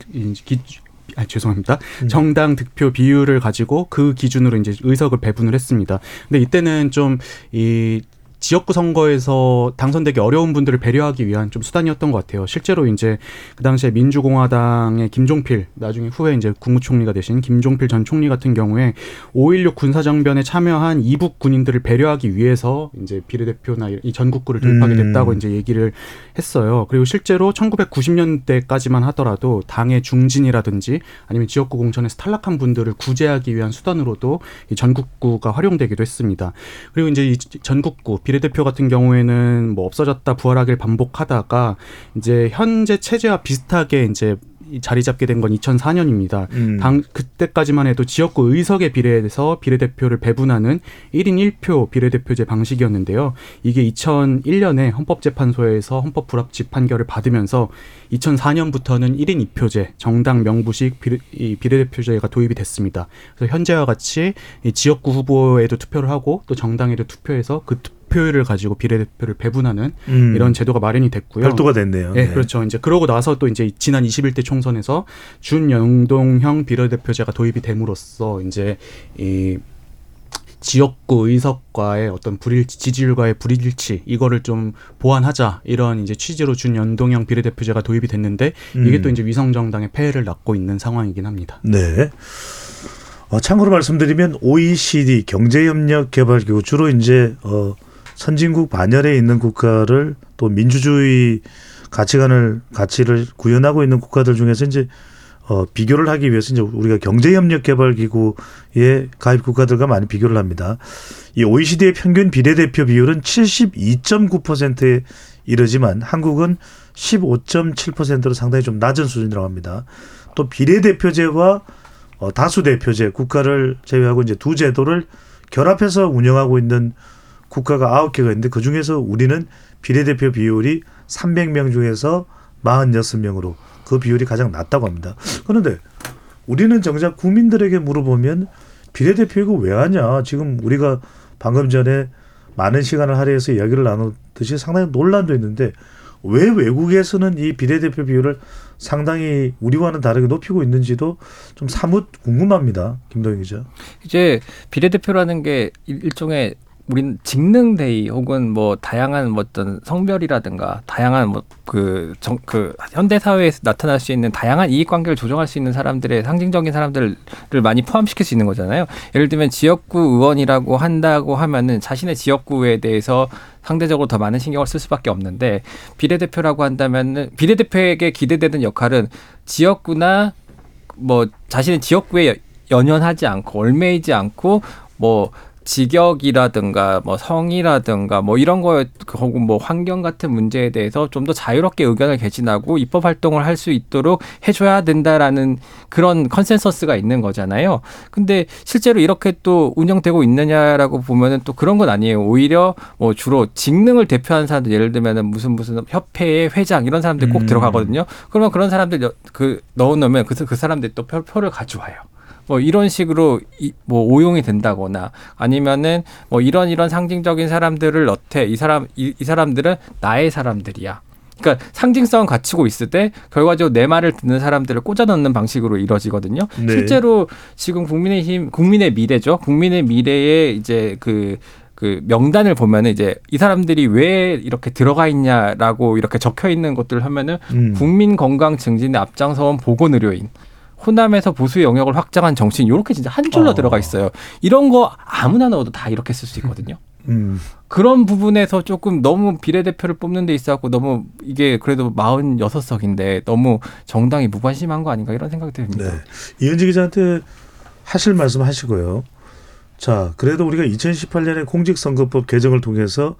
정당 득표 비율을 가지고 그 기준으로 이제 의석을 배분을 했습니다. 근데 이때는 좀 지역구 선거에서 당선되기 어려운 분들을 배려하기 위한 좀 수단이었던 것 같아요. 실제로 이제 그 당시에 민주공화당의 김종필, 나중에 후에 이제 국무총리가 되신 김종필 전 총리 같은 경우에 5.16 군사정변에 참여한 이북 군인들을 배려하기 위해서 이제 비례대표나 이 전국구를 도입하게 됐다고 이제 얘기를 했어요. 그리고 실제로 1990년대까지만 하더라도 당의 중진이라든지 아니면 지역구 공천에서 탈락한 분들을 구제하기 위한 수단으로도 이 전국구가 활용되기도 했습니다. 그리고 이제 이 전국구 비례대표 같은 경우에는 뭐 없어졌다 부활하길 반복하다가 이제 현재 체제와 비슷하게 이제 자리 잡게 된 건 2004년입니다. 그때까지만 해도 지역구 의석에 비례해서 비례대표를 배분하는 1인 1표 비례대표제 방식이었는데요. 이게 2001년에 헌법재판소에서 헌법 불합치 판결을 받으면서 2004년부터는 1인 2표제, 정당 명부식 비례대표제가 도입이 됐습니다. 그래서 현재와 같이 이 지역구 후보에도 투표를 하고 또 정당에도 투표해서 그 투표율을 가지고 비례대표를 배분하는 이런 제도가 마련이 됐고요. 별도가 됐네요. 네, 그렇죠. 이제 그러고 나서 또 이제 지난 21대 총선에서 준연동형 비례대표제가 도입이 됨으로써 이제 이 지역구 의석과의 어떤 지지율과의 불일치 이거를 좀 보완하자 이런 이제 취지로 준연동형 비례대표제가 도입이 됐는데 이게 또 이제 위성정당의 폐해를 낳고 있는 상황이긴 합니다. 네. 참고로 말씀드리면 OECD 경제협력개발기구 주로 이제 선진국 반열에 있는 국가를 또 민주주의 가치를 구현하고 있는 국가들 중에서 이제 비교를 하기 위해서 이제 우리가 경제협력개발기구의 가입 국가들과 많이 비교를 합니다. 이 OECD의 평균 비례대표 비율은 72.9%에 이르지만 한국은 15.7%로 상당히 좀 낮은 수준이라고 합니다. 또 비례대표제와 다수대표제 국가를 제외하고 이제 두 제도를 결합해서 운영하고 있는 국가가 9개가 있는데 그중에서 우리는 비례대표 비율이 300명 중에서 46명으로 그 비율이 가장 낮다고 합니다. 그런데 우리는 정작 국민들에게 물어보면 비례대표 이거 왜 하냐. 지금 우리가 방금 전에 많은 시간을 할애해서 이야기를 나누듯이 상당히 논란도 있는데 왜 외국에서는 이 비례대표 비율을 상당히 우리와는 다르게 높이고 있는지도 좀 사뭇 궁금합니다. 김동현 기자. 이제 비례대표라는 게 일종의 우리는 직능대의 혹은 뭐 다양한 어떤 성별이라든가 다양한 그 현대 사회에서 나타날 수 있는 다양한 이익 관계를 조정할 수 있는 사람들의 상징적인 사람들을 많이 포함시킬 수 있는 거잖아요. 예를 들면 지역구 의원이라고 한다고 하면은 자신의 지역구에 대해서 상대적으로 더 많은 신경을 쓸 수밖에 없는데 비례대표라고 한다면은 비례대표에게 기대되는 역할은 지역구나 뭐 자신의 지역구에 연연하지 않고 얽매이지 않고 뭐 직역이라든가 뭐 성이라든가 뭐 이런 거 혹은 뭐 환경 같은 문제에 대해서 좀 더 자유롭게 의견을 개진하고 입법 활동을 할 수 있도록 해줘야 된다라는 그런 컨센서스가 있는 거잖아요. 근데 실제로 이렇게 또 운영되고 있느냐라고 보면은 또 그런 건 아니에요. 오히려 뭐 주로 직능을 대표하는 사람들 예를 들면은 무슨 협회의 회장 이런 사람들이 꼭 들어가거든요. 그러면 그런 사람들 넣어놓으면 그 사람들이 또 표를 가져와요. 뭐 이런 식으로 뭐 오용이 된다거나 아니면은 뭐 이런 상징적인 사람들을 넣되 이 사람들은 나의 사람들이야. 그러니까 상징성은 갖추고 있을 때 결과적으로 내 말을 듣는 사람들을 꽂아 넣는 방식으로 이루어지거든요. 네. 실제로 지금 국민의 미래죠. 국민의 미래에 이제 그 명단을 보면은 이제 이 사람들이 왜 이렇게 들어가 있냐라고 이렇게 적혀 있는 것들을 하면은 국민 건강 증진에 앞장서온 보건의료인. 호남에서 보수의 영역을 확장한 정치인 이렇게 진짜 한 줄로 들어가 있어요. 이런 거 아무나 넣어도 다 이렇게 쓸 수 있거든요. 그런 부분에서 조금 너무 비례대표를 뽑는 데 있어서 너무 이게 그래도 46석인데 너무 정당이 무관심한 거 아닌가 이런 생각이 듭니다. 네. 이은지 기자한테 하실 말씀 하시고요. 자, 그래도 우리가 2018년에 공직선거법 개정을 통해서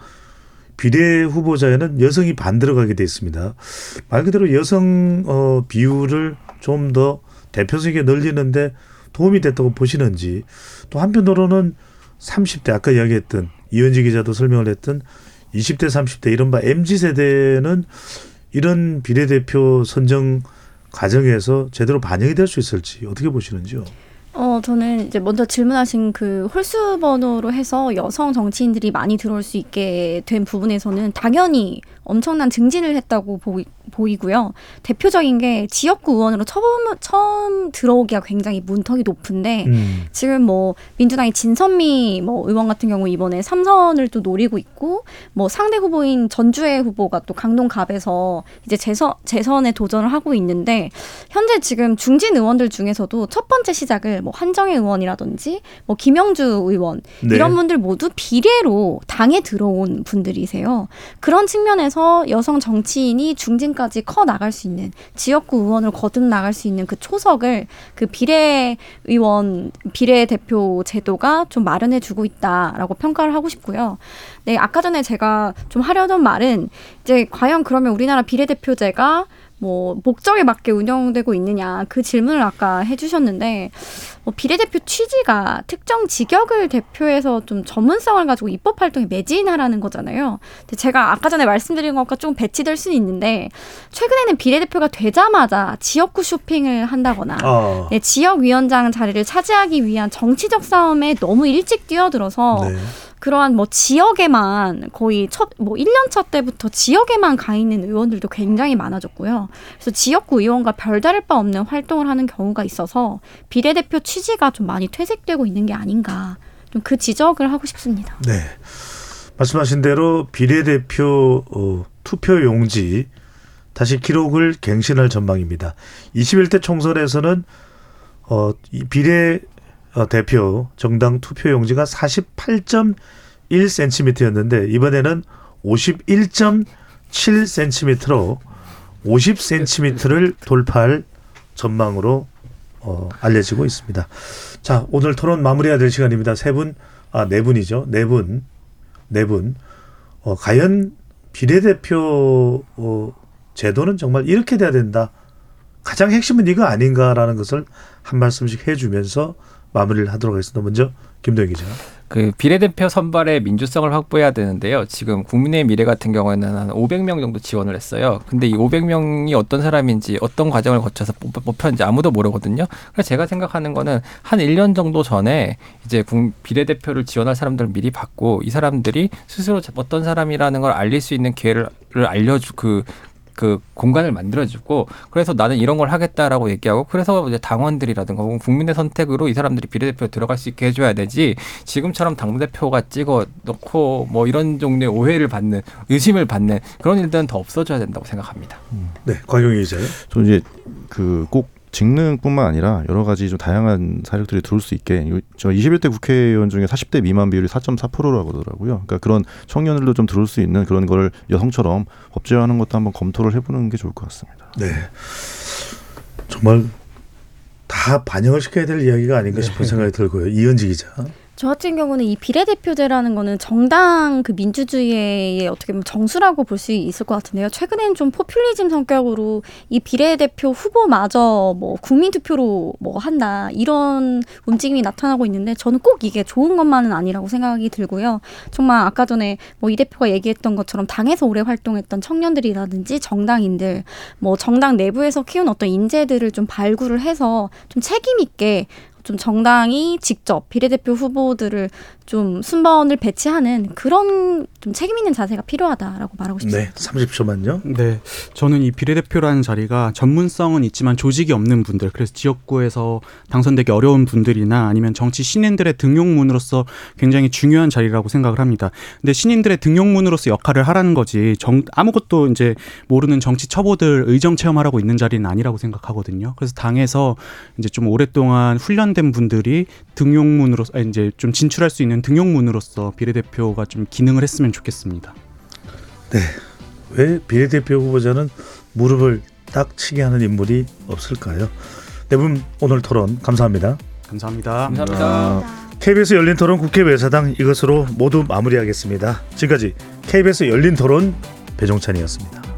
비례 후보자에는 여성이 반 들어가게 돼 있습니다. 말 그대로 여성 비율을 좀 더 대표성에 늘리는데 도움이 됐다고 보시는지 또 한편으로는 30대 아까 이야기했던 이은지 기자도 설명을 했던 20대 30대 이른바 MZ세대는 이런 비례대표 선정 과정에서 제대로 반영이 될 수 있을지 어떻게 보시는지요? 저는 이제 먼저 질문하신 그 홀수 번호로 해서 여성 정치인들이 많이 들어올 수 있게 된 부분에서는 당연히 엄청난 증진을 했다고 보고 보이고요. 대표적인 게 지역구 의원으로 처음 들어오기가 굉장히 문턱이 높은데 지금 뭐 민주당의 진선미 뭐 의원 같은 경우 이번에 3선을 또 노리고 있고 뭐 상대 후보인 전주혜 후보가 또 강동갑에서 이제 재선에 도전을 하고 있는데 현재 지금 중진 의원들 중에서도 첫 번째 시작을 뭐 한정혜 의원이라든지 뭐 김영주 의원 네. 이런 분들 모두 비례로 당에 들어온 분들이세요. 그런 측면에서 여성 정치인이 중진까지 커 나갈 수 있는 지역구 의원을 거듭 나갈 수 있는 그 초석을 그 비례대표 제도가 좀 마련해주고 있다라고 평가를 하고 싶고요. 네, 아까 전에 제가 좀 하려던 말은 이제 과연 그러면 우리나라 비례대표제가 뭐 목적에 맞게 운영되고 있느냐 그 질문을 아까 해주셨는데 뭐 비례대표 취지가 특정 직역을 대표해서 좀 전문성을 가지고 입법 활동에 매진하라는 거잖아요. 근데 제가 아까 전에 말씀드린 것과 좀 배치될 수는 있는데 최근에는 비례대표가 되자마자 지역구 쇼핑을 한다거나 네, 지역위원장 자리를 차지하기 위한 정치적 싸움에 너무 일찍 뛰어들어서 네. 그러한 뭐 지역에만 거의 뭐 1년차 때부터 지역에만 가 있는 의원들도 굉장히 많아졌고요. 그래서 지역구 의원과 별다를 바 없는 활동을 하는 경우가 있어서 비례대표 취지가 좀 많이 퇴색되고 있는 게 아닌가. 좀 그 지적을 하고 싶습니다. 네. 말씀하신 대로 비례대표 투표 용지 다시 기록을 갱신할 전망입니다. 21대 총선에서는 이 비례대표 정당 투표 용지가 48.1cm였는데 이번에는 51.7cm로 50cm를 돌파할 전망으로 알려지고 있습니다. 자, 오늘 토론 마무리해야 될 시간입니다. 네 분이죠. 네 분. 과연 비례대표 제도는 정말 이렇게 돼야 된다. 가장 핵심은 이거 아닌가라는 것을 한 말씀씩 해주면서 마무리를 하도록 하겠습니다. 먼저 김도영 기자. 그 비례대표 선발의 민주성을 확보해야 되는데요. 지금 국민의 미래 같은 경우에는 한 500명 정도 지원을 했어요. 근데 이 500명이 어떤 사람인지 어떤 과정을 거쳐서 뽑혔는지 아무도 모르거든요. 그래서 제가 생각하는 거는 한 1년 정도 전에 이제 비례대표를 지원할 사람들을 미리 받고 이 사람들이 스스로 어떤 사람이라는 걸 알릴 수 있는 기회를 알려주고 그 공간을 만들어주고 그래서 나는 이런 걸 하겠다라고 얘기하고 그래서 이제 당원들이라든가 혹은 국민의 선택으로 이 사람들이 비례대표에 들어갈 수 있게 해줘야 되지 지금처럼 당대표가 찍어 놓고 뭐 이런 종류의 오해를 받는 의심을 받는 그런 일들은 더 없어져야 된다고 생각합니다. 네, 곽용희 기자요. 저 이제 꼭 직능뿐만 아니라 여러 가지 좀 다양한 사력들이 들어올 수 있게 저 21대 국회의원 중에 40대 미만 비율이 4.4%라고 하더라고요. 그러니까 그런 청년들도 좀 들어올 수 있는 그런 걸 여성처럼 법제화하는 것도 한번 검토를 해보는 게 좋을 것 같습니다. 네, 정말 다 반영을 시켜야 될 이야기가 아닌가 싶은 생각이 들고요. 이은지 기자. 저 같은 경우는 이 비례대표제라는 거는 정당 그 민주주의의 어떻게 보면 정수라고 볼 수 있을 것 같은데요. 최근엔 좀 포퓰리즘 성격으로 이 비례대표 후보마저 뭐 국민투표로 뭐 한다 이런 움직임이 나타나고 있는데 저는 꼭 이게 좋은 것만은 아니라고 생각이 들고요. 정말 아까 전에 뭐 이 대표가 얘기했던 것처럼 당에서 오래 활동했던 청년들이라든지 정당인들 뭐 정당 내부에서 키운 어떤 인재들을 좀 발굴을 해서 좀 책임 있게 좀 정당이 직접 비례대표 후보들을 좀 순번을 배치하는 그런 좀 책임 있는 자세가 필요하다라고 말하고 싶습니다. 네, 30초만요. 네, 저는 이 비례대표라는 자리가 전문성은 있지만 조직이 없는 분들, 그래서 지역구에서 당선되기 어려운 분들이나 아니면 정치 신인들의 등용문으로서 굉장히 중요한 자리라고 생각을 합니다. 근데 신인들의 등용문으로서 역할을 하라는 거지 아무것도 이제 모르는 정치 초보들 의정 체험하라고 있는 자리는 아니라고 생각하거든요. 그래서 당에서 이제 좀 오랫동안 훈련된 분들이 등용문으로서 이제 좀 진출할 수 있는 등용문으로서 비례대표가 좀 기능을 했으면 좋겠습니다. 네, 왜 비례대표 후보자는 무릎을 딱 치게 하는 인물이 없을까요? 네 분 오늘 토론 감사합니다. 감사합니다. 감사합니다. KBS 열린 토론 국회 외사당 이것으로 모두 마무리하겠습니다. 지금까지 KBS 열린 토론 배종찬이었습니다.